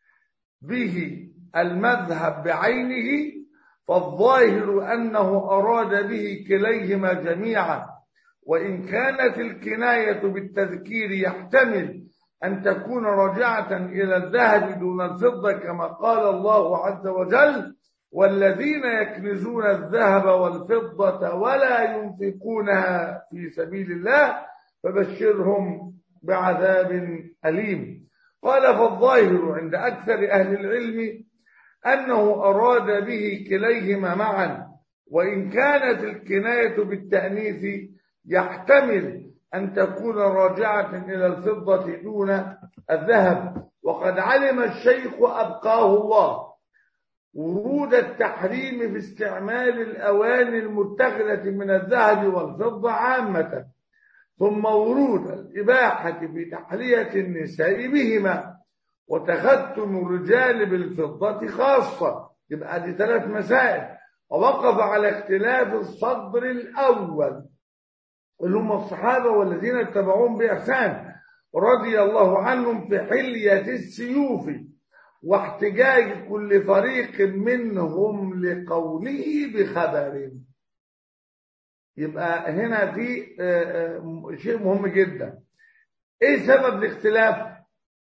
به المذهب بعينه فالظاهر أنه أراد به كليهما جميعا، وإن كانت الكناية بالتذكير يحتمل أن تكون راجعة إلى الذهب دون الفضة كما قال الله عز وجل والذين يكنزون الذهب والفضة ولا ينفقونها في سبيل الله فبشرهم بعذاب أليم. قال فالظاهر عند أكثر أهل العلم أنه أراد به كليهما معا، وإن كانت الكناية بالتأنيث يحتمل أن تكون راجعة إلى الفضة دون الذهب. وقد علم الشيخ أبقاه الله ورود التحريم في استعمال الأواني المتخذة من الذهب والفضة عامة، ثم ورود الإباحة في تحلية النساء بهما وتختم الرجال بالفضة خاصة. يبقى دي 3 مسائل، ووقف على اختلاف الصدر الأول اللي هم الصحابة والذين اتبعوهم بإحسان رضي الله عنهم في حلية السيوف واحتجاج كل فريق منهم لقوله بخبر. يبقى هنا في شيء مهم جدا. ايه سبب الاختلاف؟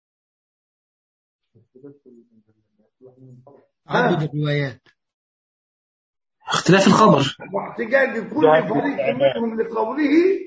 عدد الروايات، اختلاف الخبر، واحتجاج كل فريق منهم لقوله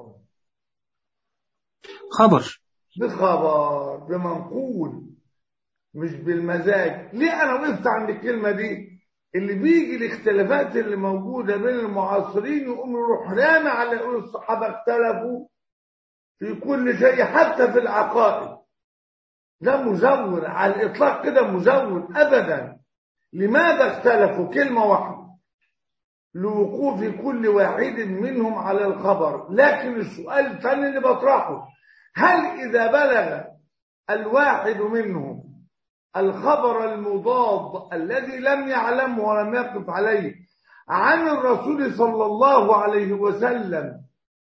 خبر بخبر بمنقول مش بالمزاج. ليه انا وقفت عند الكلمه دي؟ اللي بيجي الاختلافات اللي موجوده بين المعاصرين يقوم يروح رامي على يقول الصحابه اختلفوا في كل شيء حتى في العقائد. ده مزور على الاطلاق كده، مزور ابدا. لماذا اختلفوا؟ كلمه واحده لوقوف كل واحد منهم على الخبر. لكن السؤال الثاني اللي بطرحه، هل اذا بلغ الواحد منهم الخبر المضاد الذي لم يعلمه ولم يقف عليه عن الرسول صلى الله عليه وسلم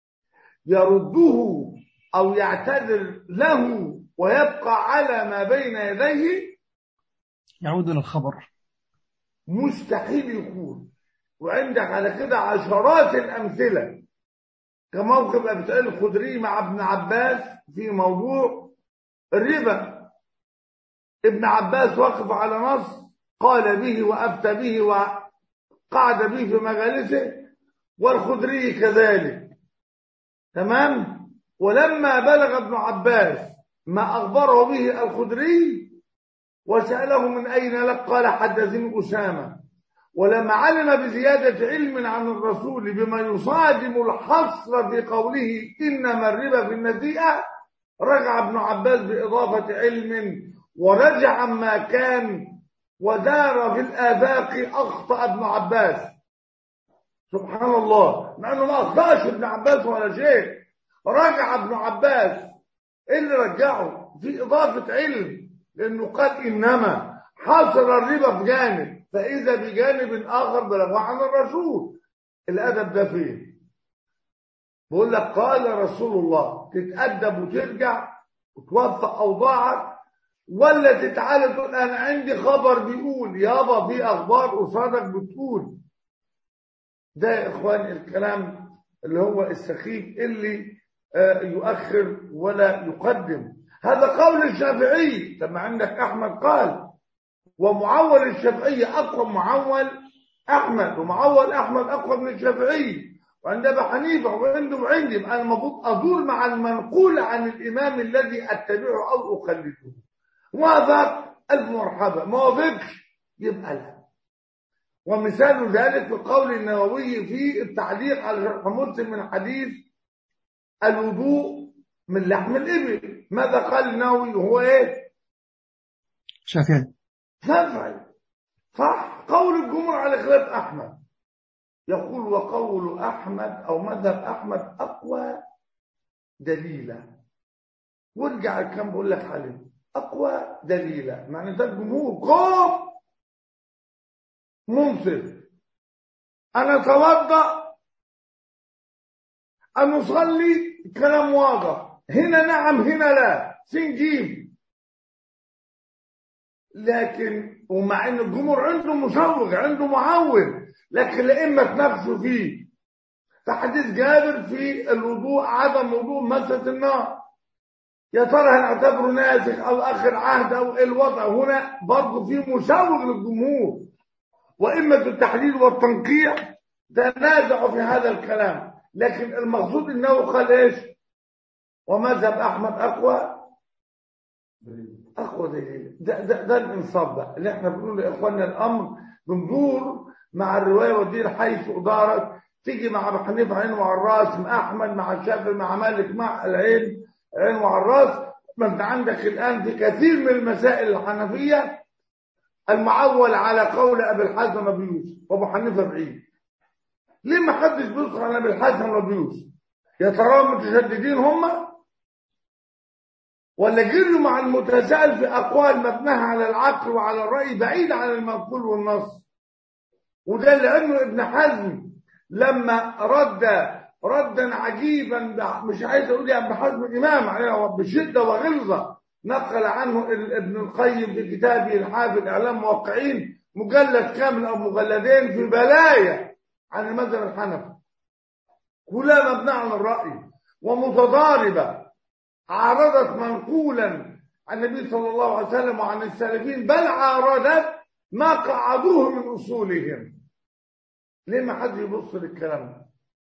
يرده أو يعتذر له ويبقى على ما بين يديه؟ يعود للخبر. مستحيل يكون. وعندك على كده عشرات الأمثلة، كموقف أبي سعيد الخدري مع ابن عباس في موضوع الربا. ابن عباس وقف على نص قال به وأفتى به وقعد به في مجالسه، والخدري كذلك، تمام. ولما بلغ ابن عباس ما أخبره به الخدري وسأله من أين لك قال حدثني أسامة. ولما علم بزيادة علم عن الرسول بما يصادم الحصر في قوله إنما الربا في النسيئة رجع ابن عباس بإضافة علم ورجع عما كان ودار في الآفاق. أخطأ ابن عباس سبحان الله، مع أنه ما أخطأش ابن عباس ولا شيء. رجع ابن عباس اللي رجعه في إضافة علم، لأنه قال إنما حصر الربا في جانب فإذا بجانب آخر بلغه عن الرسول. الأدب ده فين؟ بقول لك قال رسول الله، تتأدب وترجع وتوفق أوضاعك، ولا تتعالى تقول أنا عندي خبر بيقول يابا في أخبار قصادك بتقول. ده يا إخوان الكلام اللي هو السخيف اللي يؤخر ولا يقدم. هذا قول الشافعي. طب ما عندك أحمد قال، ومعول الشافعي أقوى معول أحمد ومعول أحمد أقوى من الشافعي وعند أبي حنيفة وعنده وعندي، أنا المفروض أدور مع المنقول عن الإمام الذي أتبعه أو أخلده. وافق ألف مرحبا، ما وافقش يبقى لا. ومثال ذلك في قول النووي في التعليق على شرح مسلم من حديث الوضوء من لحم الإبل. ماذا قال النووي؟ هو إيه؟ شافعي. صح. قول الجمهور على خلاف أحمد. يقول وقول أحمد أو مذهب أحمد أقوى دليلا. وارجع الكلام بقول لك عليه أقوى دليلا، معنى ده الجمهور قوم منصف. أنا أتوضأ أن أصلي، كلام واضح، هنا نعم هنا لا، سين جيم. لكن ومع ان الجمهور عنده مسوغ عنده معول، لكن الائمه تناقشوا فيه. فحديث جابر في الوضوء عدم وضوء مسة النار، يا ترى هنعتبره ناسخ او اخر عهد او الوضع؟ هنا برضه في مسوغ للجمهور، وائمه التحليل والتنقيح تنازعوا في هذا الكلام. لكن المقصود انه قال ايش؟ ومذهب احمد اقوى دليل. ده الانصاف بقى اللي احنا بنقول لاخواننا. الامر بندور مع الروايه ودير حيث ادارت. تيجي مع ابو حنيفه عين وعلى الراس، مع احمد، مع الشافعي، مع مالك، مع العين عين وعلى الراس. ما انت عندك الان في كثير من المسائل الحنفيه المعول على قول ابي الحسن وابي يوسف وابو حنيفه بعيد. ليه ما حدش بيذكر عن ابي الحسن وابي يوسف؟ يا ترى متشددين هم ولا جروا مع المتساءل في أقوال مبناها على العقل وعلى الرأي بعيد عن المنقول والنص؟ وده لأنه ابن حزم لما ردا عجيبا، مش عايز أقول يا ابن حزم إمام عليه بشدة وغلظة، نقل عنه ابن القيم في كتابه الحافظ إعلام موقعين مجلد كامل أو مجلدين في بلايا عن المذهب الحنفي، كلها مبنى على الرأي ومتضاربة، عارضت منقولا عن النبي صلى الله عليه وسلم وعن السلفين، بل عارضت ما قعدوه من اصولهم. ليه ما حد يبص للكلام ده؟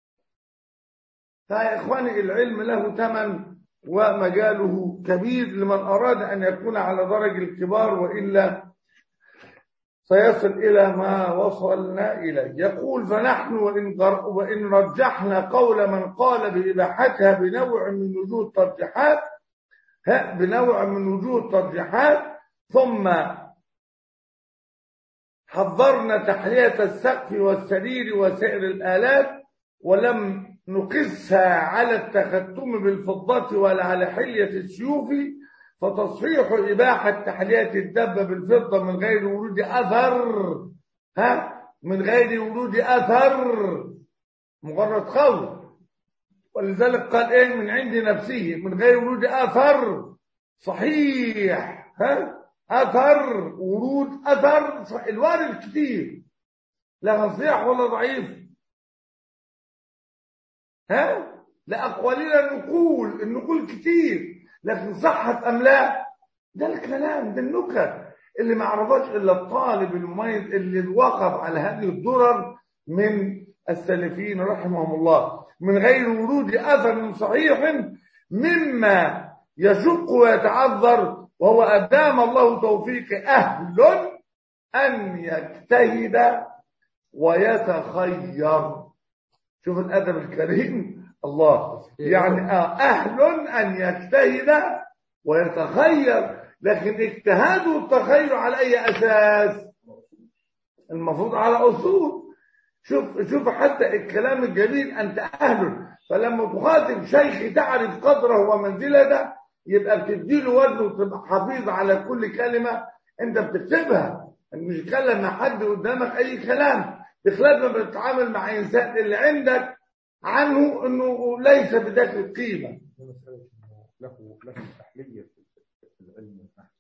فيا اخواني العلم له ثمن ومجاله كبير لمن اراد ان يكون على درج الكبار، والا سيصل الى ما وصلنا اليه. يقول فنحن وان رجحنا قول من قال باباحتها بنوع من وجوه الترجيحات، ثم حضرنا تحلية السقف والسرير وسائر الآلات، ولم نقسها على التختم بالفضة ولا على حلية السيوف، فتصحيح إباحة تحلية الدبة بالفضة من غير ورود أثر، مجرد قول. ولذلك قال ايه؟ من عند نفسه من غير ورود أثر صحيح. ورود أثر الوارد كتير، لا صحيح ولا ضعيف. لأقوالنا النقول كتير، لكن صحت أم لا؟ ده الكلام، ده النكت اللي ما عرفش إلا الطالب المميز اللي وقف على هذه الدرر من السلفين رحمهم الله، من غير ورود أثر صحيح مما يشق ويتعذر، وهو أدام الله توفيق أهل أن يجتهد ويتخير. شوف الأدب الكريم، الله يعني أهل أن يجتهد ويتخير. لكن اجتهاد والتخير على أي أساس؟ المفروض على أصول. شوف حتى الكلام الجميل، أنت أهل، فلما تخاطب شيخ تعرف قدره ومنزلته، يبقى بتديله وزنه وتبقى حفيظ على كل كلمة أنت بتكتبها، مش تتكلم مع حد قدامك أي كلام، بخلاف ما بتتعامل مع إنسان اللي عندك عنه إنه ليس بذاك القيمة. له تحلية في العلم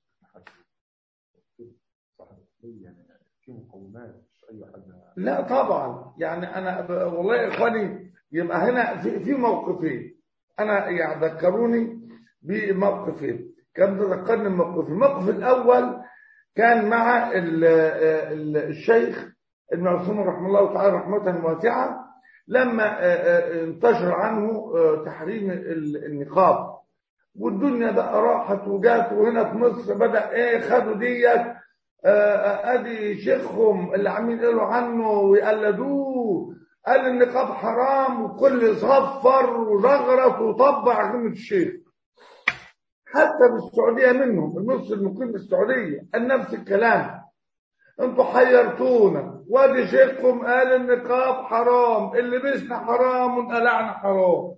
يعني في مقومات مش أي حاجة. لا طبعا، يعني أنا والله يا إخواني يبقى هنا في موقفين، أنا يعني ذكروني بموقفين، كان تذكرني الموقف الأول كان مع الشيخ ابن عثيمين رحمه الله تعالى رحمة واسعة لما انتشر عنه تحريم النقاب، والدنيا بقى راحت وجات، وهنا في مصر بدأ خدوا ديت ادي شيخهم اللي عاملين يقولوا عنه ويقلدوه، قال النقاب حرام، وكل صفر وزغرت وطبع كلمة الشيخ. حتى بالسعودية منهم المصري المقيم بالسعودية قال نفس الكلام، انتوا حيرتونا، وادي شيخكم قال النقاب حرام، اللي لبسنا حرام وانقلعنا حرام.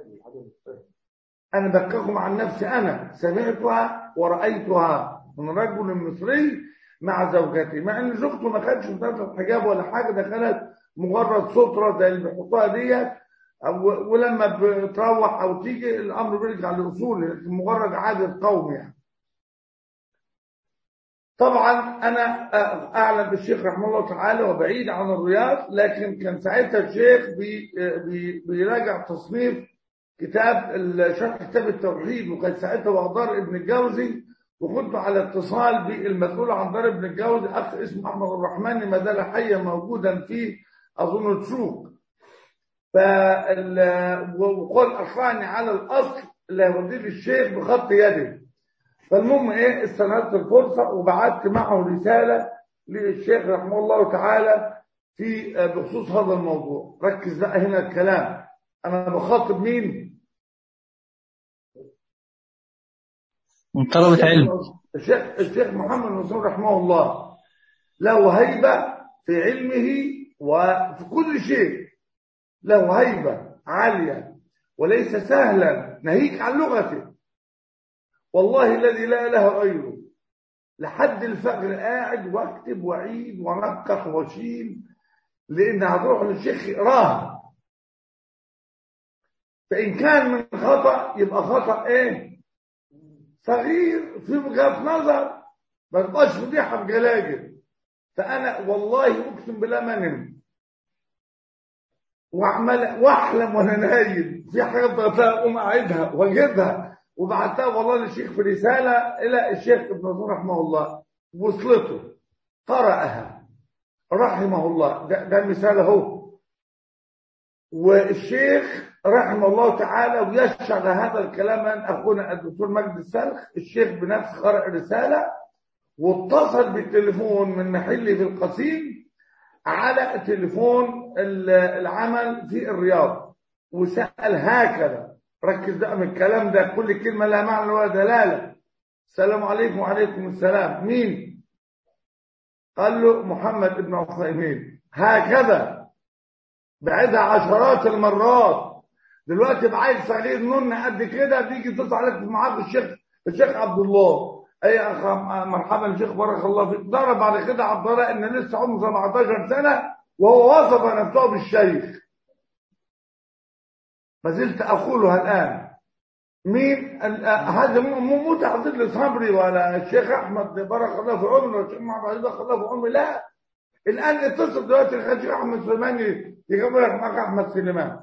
انا بكاكم عن نفسي، انا سمعتها ورأيتها من رجل مصري مع زوجتي، مع ان زوجته ما كانتش بتلبس حجاب ولا حاجه، ده كانت مجرد ستره زي اللي بيحطوها ديت، ولما بتروح او تيجي الامر بيرجع لاصوله، مجرد عاده قوم يعني. طبعا انا اعلم بالشيخ رحمه الله تعالى وبعيد عن الرياض، لكن كان ساعتها الشيخ بيراجع تصنيف كتاب شرح كتاب التوحيد، وكان ساعتها وأخبار ابن الجوزي، وكنت على اتصال بالمسؤول عن دار ابن الجوزي اخ اسمه احمد الرحمن، ما زال حيا موجودا في اظن تشوك، وقال ارفعني على الاصل اللي هيوديه للشيخ بخط يده. فالمهم استندت الفرصه وبعثت معه رساله للشيخ رحمه الله تعالى في بخصوص هذا الموضوع. ركز بقى هنا الكلام، انا بخاطب مين؟ من طلبة علم. الشيخ محمد نصير رحمه الله له هيبة في علمه وفي كل شيء، له هيبة عالية وليس سهلا، ناهيك عن لغته، والله الذي لا اله غيره. لحد الفجر قاعد واكتب واعيد ونقح واشيل، لان هتروح للشيخ يقراها، فان كان من خطأ يبقى خطأ صغير في وجهة نظر، ما تبقاش فضيحه بجلاجل. فانا والله اقسم بالله ما نمت واعمل واحلم وانا نايم في حاجات ضغطها اقوم اعيدها واجيبها، وبعتها والله للشيخ في رساله الى الشيخ ابن نصير رحمه الله، وصلته قرأها رحمه الله. ده مثال اهو. والشيخ رحمه الله تعالى ويشهد هذا الكلام من اخونا الدكتور مجد السلخ، الشيخ بنفسه قرأ الرساله واتصل بالتليفون من محلي في القصيم على تليفون العمل في الرياض، وسأل هكذا، ركز بقى من الكلام ده، كل كلمة لها معنى ولا دلالة. السلام عليكم. وعليكم السلام. مين؟ قال له محمد ابن عثيمين. هكذا بعدها عشرات المرات. دلوقتي بعيل صغير نون قد كده بيجي يتصل عليك معاك الشيخ عبد الله، اي اخ مرحبا شيخ بارك الله فيك. ضرب بعد كده عبد الله ان لسه عمره 17 سنه وهو وصف نفسه بالشيخ، ما زلت اقولها الان. مين هذا؟ مو تعطيل لصبري ولا الشيخ احمد بارك الله في عمره ولا الشيخ محمد بارك الله في عمره، لا. الان اتصل دلوقتي الشيخ احمد سليمان يجيب لك معك احمد سليمان.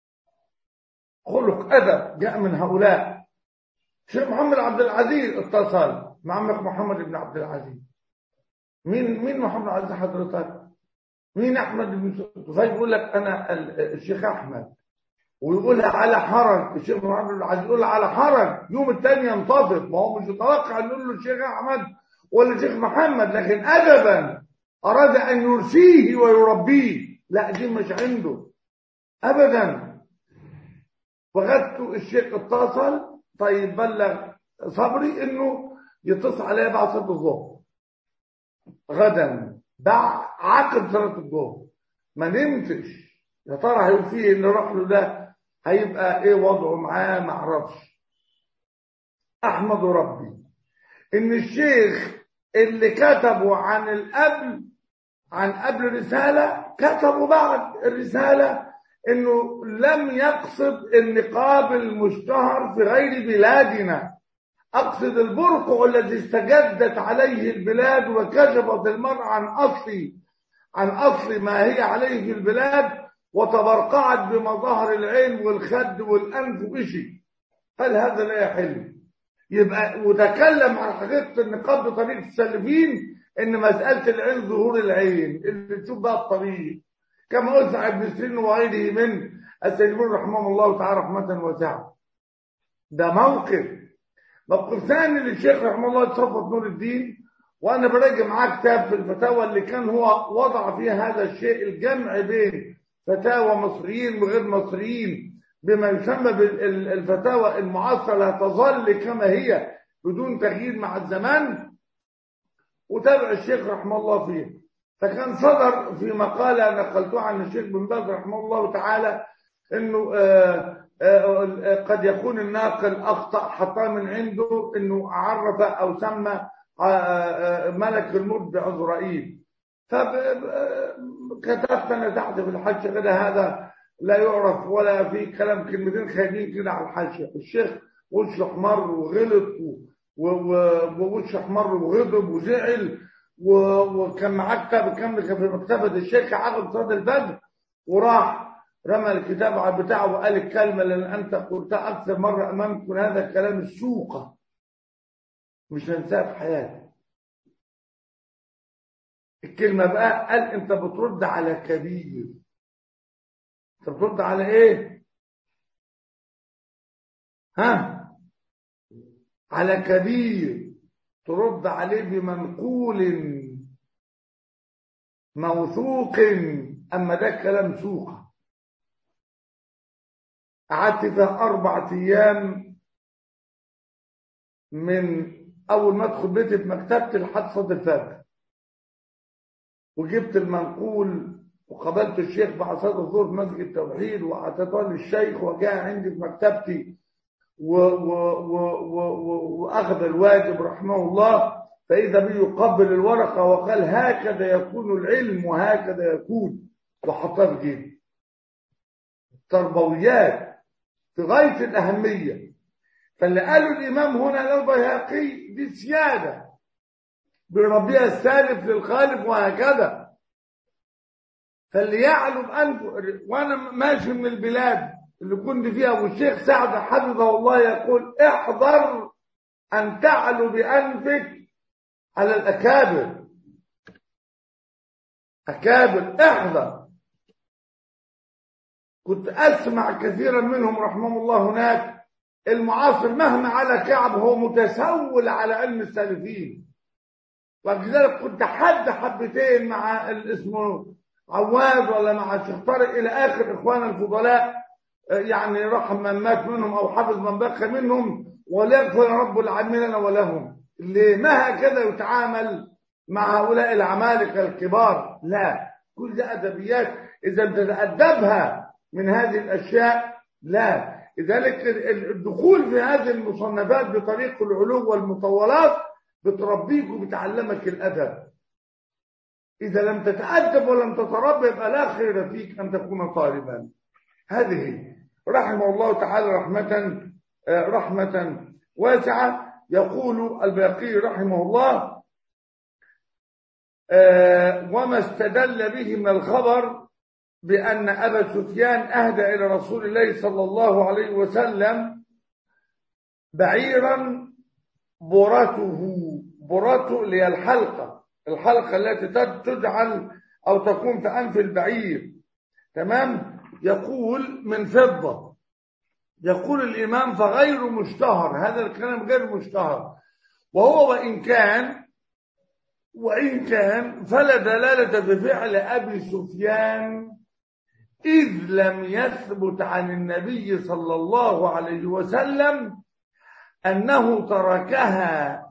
خلق ادب جاء من هؤلاء. الشيخ محمد عبد العزيز اتصل مع عمك محمد بن عبد العزيز. مين محمد عبد العزيز حضرتك؟ مين احمد بن طفيل؟ يقول لك انا الشيخ احمد، ويقولها على حرج. الشيخ محمد بن العزيز يقولها على حرج، يوم الثاني ينتفض. ما هو مش يتوقع ان يقول له الشيخ احمد ولا الشيخ محمد، لكن ادبا اراد ان يرسيه ويربيه، لا دي مش عنده ابدا. فغدت الشيخ اتصل، طيب بلغ صبري انه يتصل عليا بعد صلاه الظهر غدا عقب صلاه الظهر. ما نمتش، يا ترى هيبقى فيه اللي راح له ده هيبقى ايه وضعه معاه؟ ما اعرفش. احمد ربي ان الشيخ اللي كتبوا عن قبل رساله كتبوا بعد الرساله انه لم يقصد النقاب المشتهر في غير بلادنا، اقصد البرقع الذي استجدت عليه البلاد وكشفت المرأة عن اصل ما هي عليه في البلاد، وتبرقعت بمظاهر العين والخد والانف وشيء. هل هذا لا يحل؟ يبقى وتكلم عن حقيقه النقاب بطريقه السلفيين ان مساله العين ظهور العين اللي تشوف بقى الطريق كما قلت عن ابن سيرين وغيره من السلفيين رحمهم الله تعالى رحمه واسعه. ده موقف ثاني للشيخ رحمه الله صفوت نور الدين، وانا براجع معاه كتاب في الفتاوى اللي كان هو وضع فيه هذا الشيء، الجمع بين فتاوى مصريين وغير مصريين بما يسمى بالفتاوى المعاصره تظل كما هي بدون تغيير مع الزمان، وتابع الشيخ رحمه الله فيه. فكان صدر في مقالة نقلتها عن الشيخ بن باز رحمه الله تعالى انه قد يكون الناقل اخطأ حطاه من عنده انه عرف او سمى ملك الموت بعزرائيل. فكتبت انا تحت في الحاشيه كده هذا لا يعرف ولا في كلام، كلمتين خايبين كده على الحاشيه. الشيخ وشه احمر وغلط ووشه احمر وغضب وزعل، وكان معاه كتاب كامل في مكتبه الشيخ عقب صلاه الفجر، وراح رمى الكتاب بتاعه وقال الكلمه اللي انت قلتها اكثر مره امامكم، هذا الكلام السوقه مش هنساها في حياتي. الكلمه بقى قال انت بترد على كبير. انت بترد على ايه؟ على كبير، ترد عليه بمنقول موثوق، اما ده كلام سوقه. قعدت فيها 4 أيام من اول ما ادخل بيتي في مكتبتي لحد صلاه الفجر، وجبت المنقول وقابلت الشيخ بعد صلاه الظهر في مسجد التوحيد، واعطيته للشيخ وجاء عندي في مكتبتي واخذ الواجب رحمه الله، فاذا به يقبل الورقه وقال هكذا يكون العلم وهكذا يكون، وحطها في جيبي. تربويات في غايه الاهميه. فاللي قاله الامام هنا البيهقي دي سياده بيربيها السالف للخالف وهكذا. فاللي يعلو بانفه، وانا ماشي من البلاد اللي كنت فيها والشيخ سعد حفظه الله يقول احذر ان تعلو بانفك على الاكابر. اكابر احذر. كنت اسمع كثيرا منهم رحمهم الله هناك، المعاصر مهما على كعب هو متسول على علم السالفين، ولذلك كنت حبتين مع اسمه عواد ولا مع الشيخ طارق الى اخر اخوان الفضلاء، يعني رحم من مات منهم او حفظ من بقى منهم، وليغفر رب العالمين لنا ولهم. ليه ما هكذا يتعامل مع هؤلاء العمالقه الكبار؟ لا، كل ده ادبيات اذا بتتادبها من هذه الاشياء لا. لذلك الدخول في هذه المصنفات بطريق العلو والمطولات بتربيك وبتعلمك الادب. اذا لم تتادب ولم تتربى يبقى لا خير فيك ان تكون طالبا. هذه رحمه الله تعالى رحمة واسعة. يقول البيهقي رحمه الله وما استدل به من الخبر بأن أبا سفيان أهدى إلى رسول الله صلى الله عليه وسلم بعيرا برته اللي هي الحلقة التي تجعل أو تكون في أنف البعير، تمام؟ يقول من فضة. يقول الإمام فغير مشتهر، هذا الكلام غير مشتهر، وهو وإن كان فلا دلالة بفعل أبي سفيان إذ لم يثبت عن النبي صلى الله عليه وسلم أنه تركها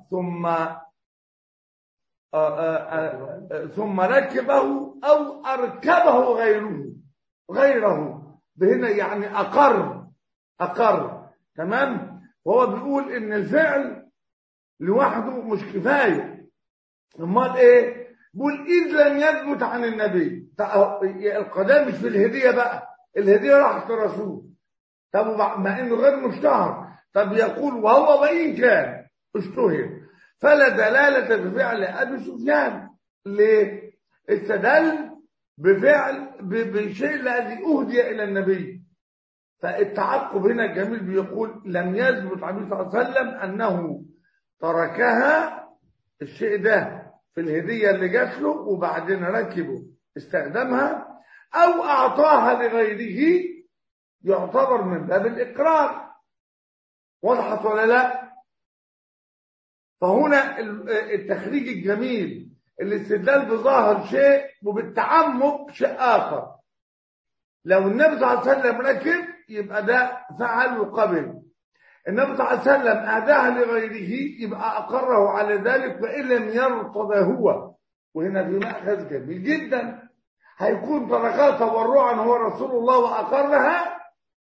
ثم ركبه أو أركبه غيره بهنا يعني أقر تمام. وهو بيقول إن الفعل لوحده مش كفاية، امال إيه؟ بيقول إذ لم يثبت عن النبي. القضاء مش في الهدية بقى، الهدية راحت للرسول، طب مع إنه غير مشتهر. طب يقول وإن كان اشتهر فلا دلالة بفعل أبي سفيان. ليه؟ استدل بشيء الذي أهدي إلى النبي. فالتعقب هنا الجميل بيقول لم يثبت عن النبي صلى الله عليه وسلم أنه تركها الشيء ده في الهدية اللي جات له وبعدين ركبه استخدمها أو أعطاها لغيره يعتبر من باب الإقرار. وضحت ولا لا؟ فهنا التخريج الجميل، الاستدلال بظاهر شيء وبالتعمق شيء آخر. لو النبي صلى الله عليه وسلم ركب يبقى ده فعل وقبل، النبي صلى الله عليه وسلم أهداها لغيره يبقى أقره على ذلك وإن لم يرتضى هو. وهنا في مأخذ جميل جدا، هيكون تركها تبرعا هو رسول الله وأقرها.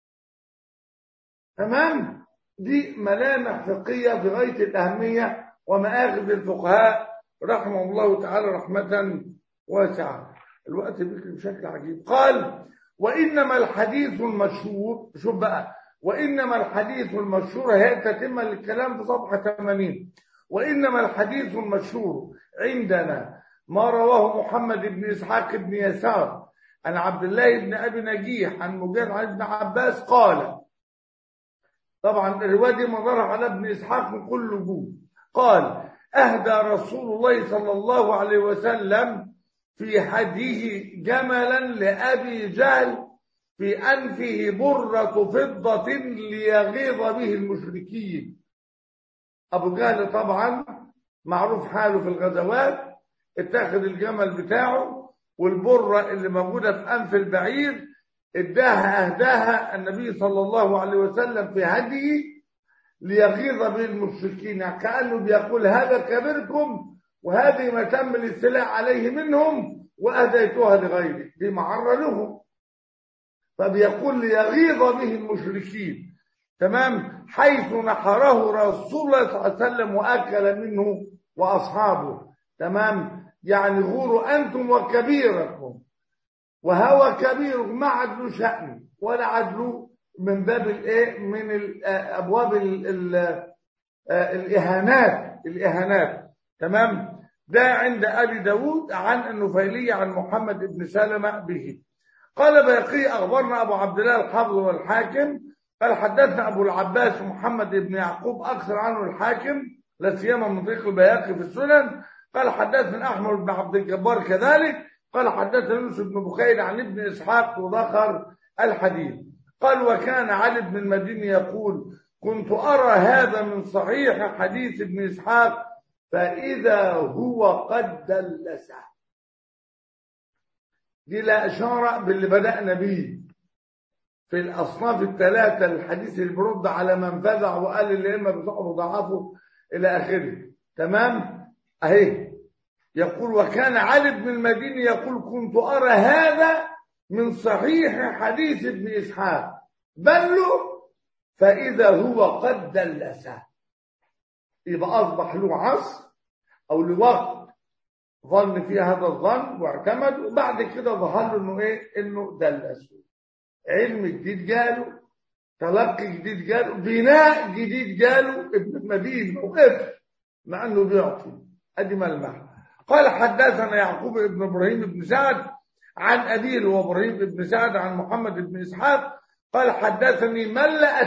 تمام؟ دي ملامح فقهية بغاية الأهمية ومآخذ الفقهاء رحمه الله تعالى رحمة واسعة. الوقت بيكري بشكل عجيب. قال وإنما الحديث المشهور، شوف بقى، وإنما الحديث المشهور، هي تتم للكلام في صفحة 80. وإنما الحديث المشهور عندنا ما رواه محمد بن إسحاق بن يسار عن عبد الله بن أبي نجيح عن مجاهد عن ابن عباس قال، طبعا الرواية دي مدار على ابن إسحاق من كل وجود، قال أهدى رسول الله صلى الله عليه وسلم في هديه جملا لأبي جهل في أنفه برة فضة ليغيظ به المشركين. أبو جهل طبعا معروف حاله في الغزوات، اتخذ الجمل بتاعه والبرة اللي موجودة في أنف البعير أهداها النبي صلى الله عليه وسلم في هديه ليغيظ به المشركين، كأنه بيقول هذا كبركم وهذه ما تم الاستيلاء عليه منهم وأهديتها لغيري، دي معرة لهم، فبيقول ليغيظ به المشركين. تمام؟ حيث نحره رسول الله صلى الله عليه وسلم وأكل منه وأصحابه. تمام؟ يعني غوروا أنتم وكبيركم، وهو كبير ما عدلوا شأن ولا عدلوا من باب الايه، من ابواب الاهانات. تمام؟ ده عند ابي داود عن النفيلي عن محمد بن سلمة به. قال بيقي اخبرنا ابو عبد الله الحافظ والحاكم قال حدثنا ابو العباس محمد بن يعقوب اكثر عنه الحاكم لا سيما من طريق البيهقي في السنن. قال حدثنا احمد بن عبد الجبار كذلك قال حدثنا يونس بن بخير عن ابن اسحاق وذكر الحديث. قال وكان علي بن المديني يقول كنت أرى هذا من صحيح حديث ابن إسحاق فإذا هو قد دلسه. دي لا إشارة باللي بدأنا به في الأصناف الثلاثة الحديث اللي برد على من فزع وقال اللي إما بتوعه ضعفه إلى آخره. تمام؟ أهي يقول وكان علي بن المديني يقول كنت أرى هذا من صحيح حديث ابن إسحاق بل فإذا هو قد دلسه، يبقى أصبح له عصر أو لوقت ظن فيه هذا الظن واعتمد، وبعد كده ظهر له إنه إيه؟ إنه دلسه. علم جديد جاله، تلقي جديد جاله، بناء جديد جاله، ابن المدينة وقف مع إنه بيعطي. أدي ملمح. قال حدثنا يعقوب بن إبراهيم بن سعد عن أبيه وإبراهيم بن سعد عن محمد بن إسحاق قال حدثني من لا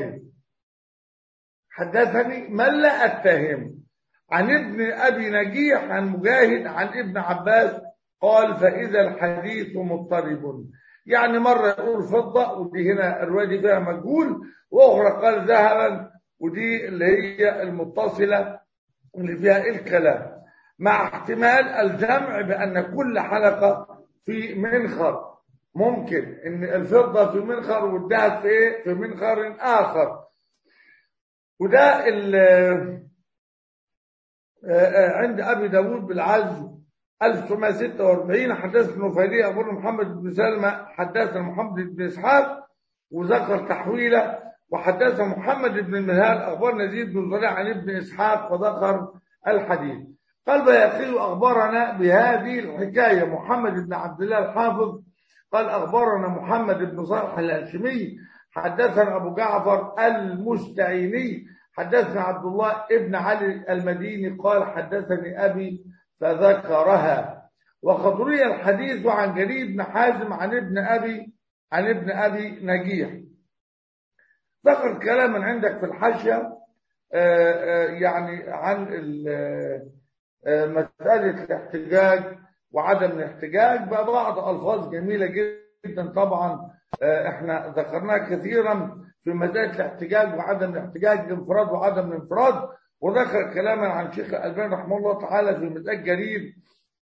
أتهم عن ابن أبي نجيح عن مجاهد عن ابن عباس قال فإذا الحديث مضطرب، يعني مرة يقول فضة ودي هنا الرواية دي فيها مجهول، وأخرى قال ذهبا ودي اللي هي المتصلة اللي فيها الكلام، مع احتمال الجمع بأن كل حلقة في منخر، ممكن ان الفضة في منخر والذهب في ايه؟ في منخر اخر. وده عند ابي داود بالعزو 1946 حدثنا نفيلي ابو محمد بن سلمة حدثنا محمد بن اسحاق وذكر تحويله، وحدثنا محمد بن المنهال اخبرنا زيد بن زريع عن ابن اسحاق وذكر الحديث. قال بيقي اخبرنا بهذه الحكايه محمد بن عبد الله الحافظ قال أخبرنا محمد بن صالح الهاشمي حدثنا أبو جعفر المستعيني حدثنا عبد الله ابن علي المديني قال حدثني أبي فذكرها. وقد روي الحديث عن جرير بن حازم عن ابن أبي نجيح. ذكر كلاما عندك في الحاشية يعني عن مسألة الاحتجاج وعدم الاحتجاج ببعض ألفاظ جميلة جدا طبعا احنا ذكرناها كثيرا في مسألة الاحتجاج وعدم الاحتجاج، الانفراد وعدم الانفراد، وذكر كلاما عن شيخ الألباني رحمه الله تعالى في مسألة جرير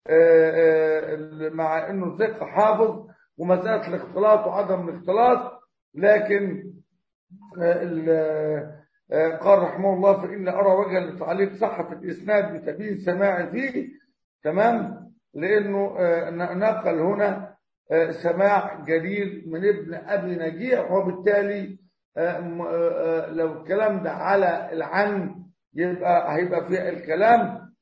مع انه ثقة حافظ، ومسألة الاختلاط وعدم الاختلاط، لكن قال رحمه الله فإن أرى وجها لتعليق صحة الإسناد بتبيين سماعي فيه، تمام، لأنه نقل هنا سماع جرير من ابن أبي نجيح، وبالتالي لو الكلام ده على العن هيبقى في الكلام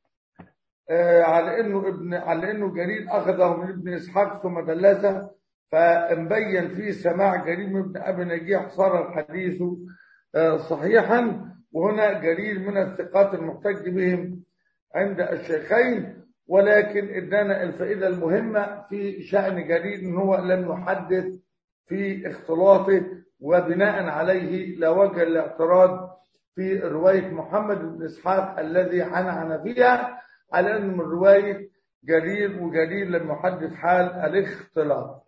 على انه جرير اخذه من ابن اسحاق ثم دلسه، فمبين فيه سماع جرير من ابن ابي نجيح صار الحديث صحيحا. وهنا جرير من الثقات المحتج بهم عند الشيخين، ولكن ادانا الفائده المهمه في شأن جرير ان هو لم يحدث في اختلاطه، وبناء عليه لا وجه الاعتراض في روايه محمد بن اسحاق الذي عنعن فيها على انه من روايه جرير، وجرير لم يحدث حال الاختلاط.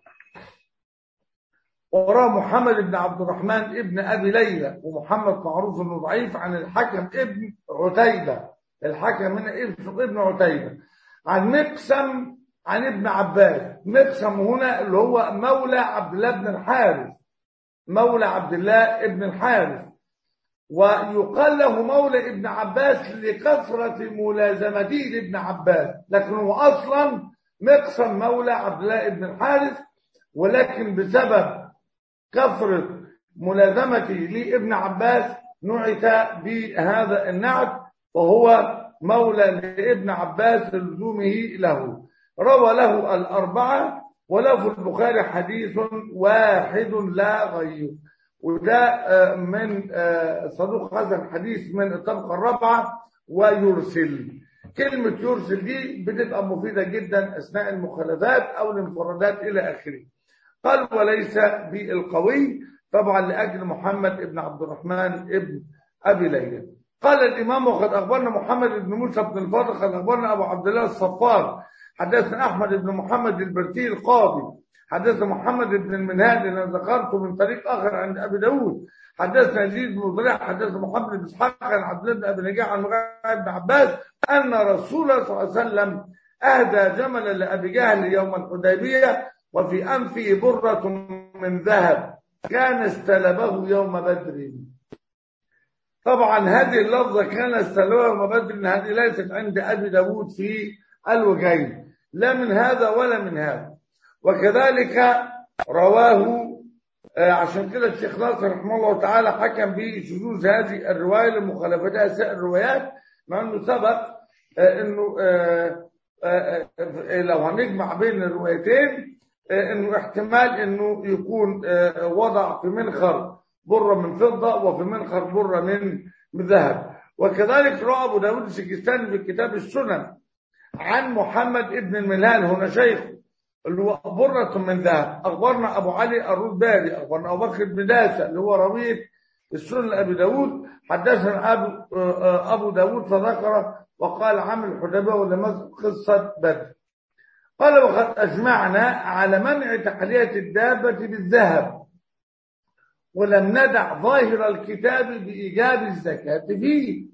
وراه محمد بن عبد الرحمن ابن ابي ليلى، ومحمد معروف انه ضعيف، عن الحكم ابن عتيبه، الحكم هنا ابن عتيبه، عن مقسم عن ابن عباس. مقسم هنا اللي هو مولى عبد الله بن الحارث، مولى عبد الله ابن الحارث، ويقال له مولى ابن عباس لكثرة ملازمته لابن عباس، لكن هو أصلا مقسم مولى عبد الله ابن الحارث، ولكن بسبب كثرة ملازمته لابن عباس نعت بهذا النعت، وهو مولى لابن عباس لزومه له. روى له الأربعة، وله في البخاري حديث واحد لا غير، وده من صدوق هذا الحديث من الطبقة الرابعة. ويرسل، كلمة يرسل دي بتبقى مفيدة جدا أثناء المخالفات أو الانفرادات إلى آخره. قال وليس بالقوي، طبعا لأجل محمد بن عبد الرحمن ابن أبي ليلى. قال الإمام وقد أخبرنا محمد بن موسى بن الفضل قال أخبرنا أبو عبد الله الصفار حدثنا أحمد بن محمد البرتي القاضي حدثنا محمد بن المنهال اللي ذكرته من طريق آخر عند أبي داود حدثنا يزيد بن ضريح حدثنا محمد بن إسحاق عن عبد الله بن أبي نجاح عن بن عباس أن رسول الله صلى الله عليه وسلم أهدى جملا لأبي جهل يوم الحديبية وفي أنفه برة من ذهب كان استلبه يوم بدر. طبعا هذه اللفظة كان استلبه يوم بدر هذه ليست عند أبي داود في الوجهين، لا من هذا ولا من هذا. وكذلك رواه عشان كده الشيخ ناصر رحمه الله تعالى حكم بشذوذ هذه الرواية لمخالفتها سائر الروايات، مع انه سبق انه لو هنجمع بين الروايتين انه احتمال انه يكون وضع في منخر برة من فضة وفي منخر برة من ذهب. وكذلك روى ابو داود السجستاني في كتاب السنن عن محمد ابن المنهال هنا شيخ اللي هو برة من ذهب. أخبرنا أبو علي الرباري أخبرنا أبو بكر بن داسة اللي هو روية السنن لأبي داود حدثنا أبو داود فذكر وقال عمل الحديبية ولما قصة بدر. قال وقد أجمعنا على منع تحلية الدابة بالذهب ولم ندع ظاهر الكتاب بإيجاب الزكاة فيه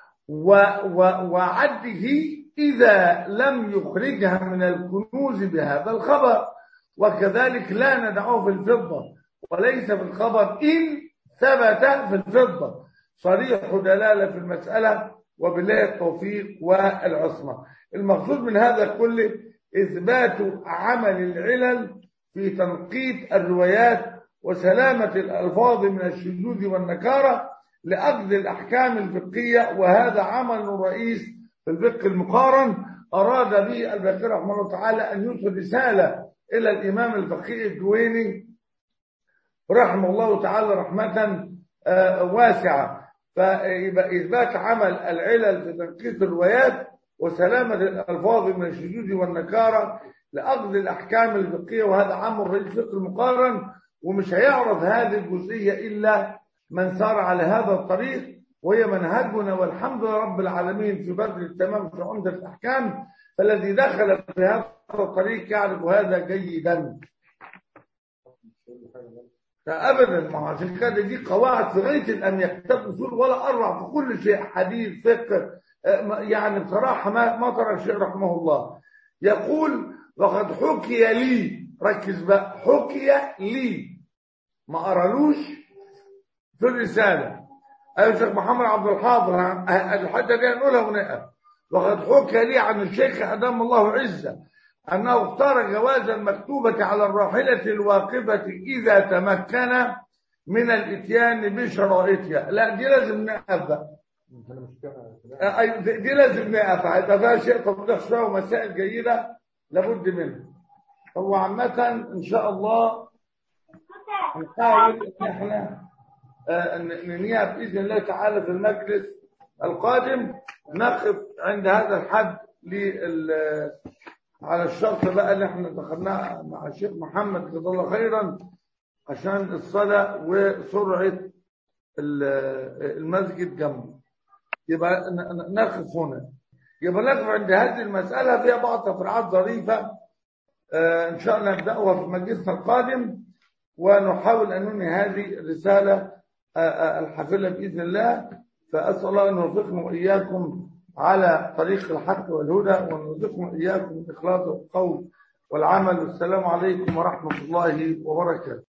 وعده إذا لم يخرجها من الكنوز بهذا الخبر، وكذلك لا ندعه في الفضة وليس في الخبر إن ثبت في الفضة. صريح دلالة في المسألة وبالله التوفيق والعصمة. المقصود من هذا كله إثبات عمل العلل في تنقيط الروايات وسلامة الألفاظ من الشذوذ والنكارة لأخذ الأحكام الفقهية، وهذا عمل رئيس في الفقه المقارن أراد به الباقي رحمه الله تعالى أن يوصل رسالة إلى الإمام الفقيه الجويني رحمه الله تعالى رحمة واسعة. فيبقى إثبات عمل العلل في تنقيط الروايات وسلامة الألفاظ من الشذوذ والنكارة لأخذ الأحكام الفقهية، وهذا عمل رئيس الفقه المقارن، ومش هيعرف هذه الجزئية إلا من سار على هذا الطريق. وهي منهجنا والحمد لله رب العالمين في بدر التمام في عمدة الأحكام. فالذي دخل في هذا الطريق يعرف هذا جيدا. فأبدا، ما عشان كده دي قواعد في غاية الأهمية، كتاب أصول ولا أروع في كل شيء، حديث فقه. يعني بصراحة ما ترى شيء رحمه الله. يقول وقد حكي لي، ركز بقى، حكي لي، ما قرالوش في الرسالة. أيها الشيخ محمد عبد الحافظ، الحاجة دي هنقولها ونقف. وقد حكي لي عن الشيخ أدام الله عزه أنه اختار جواز المكتوبة على الراحلة الواقفة إذا تمكن من الإتيان بشرائطها. لا دي لازم نقف بقى. دي لازم نقف، هيبقى فيها شيء توضيح شوية ومسائل جيدة لابد منها. هو عامة إن شاء الله نحاول إن احنا ننهيها بإذن الله تعالى في المجلس القادم. نقف عند هذا الحد على الشرط بقى اللي احنا دخلناه مع الشيخ محمد جزاه الله خيرا عشان الصلاة وسرعة المسجد جنبه. يبقى نقف هنا، يبقى نقف عند هذه المسألة. فيها بعض تفريعات ظريفة إن شاء الله نبدأها في مجلسنا القادم، ونحاول أن ننهي هذه الرسالة الحافلة بإذن الله. فأسأل الله أن يوفقنا وإياكم على طريق الحق والهدى، وأن يرزقنا إياكم الإخلاص والقول والعمل. والسلام عليكم ورحمة الله وبركاته.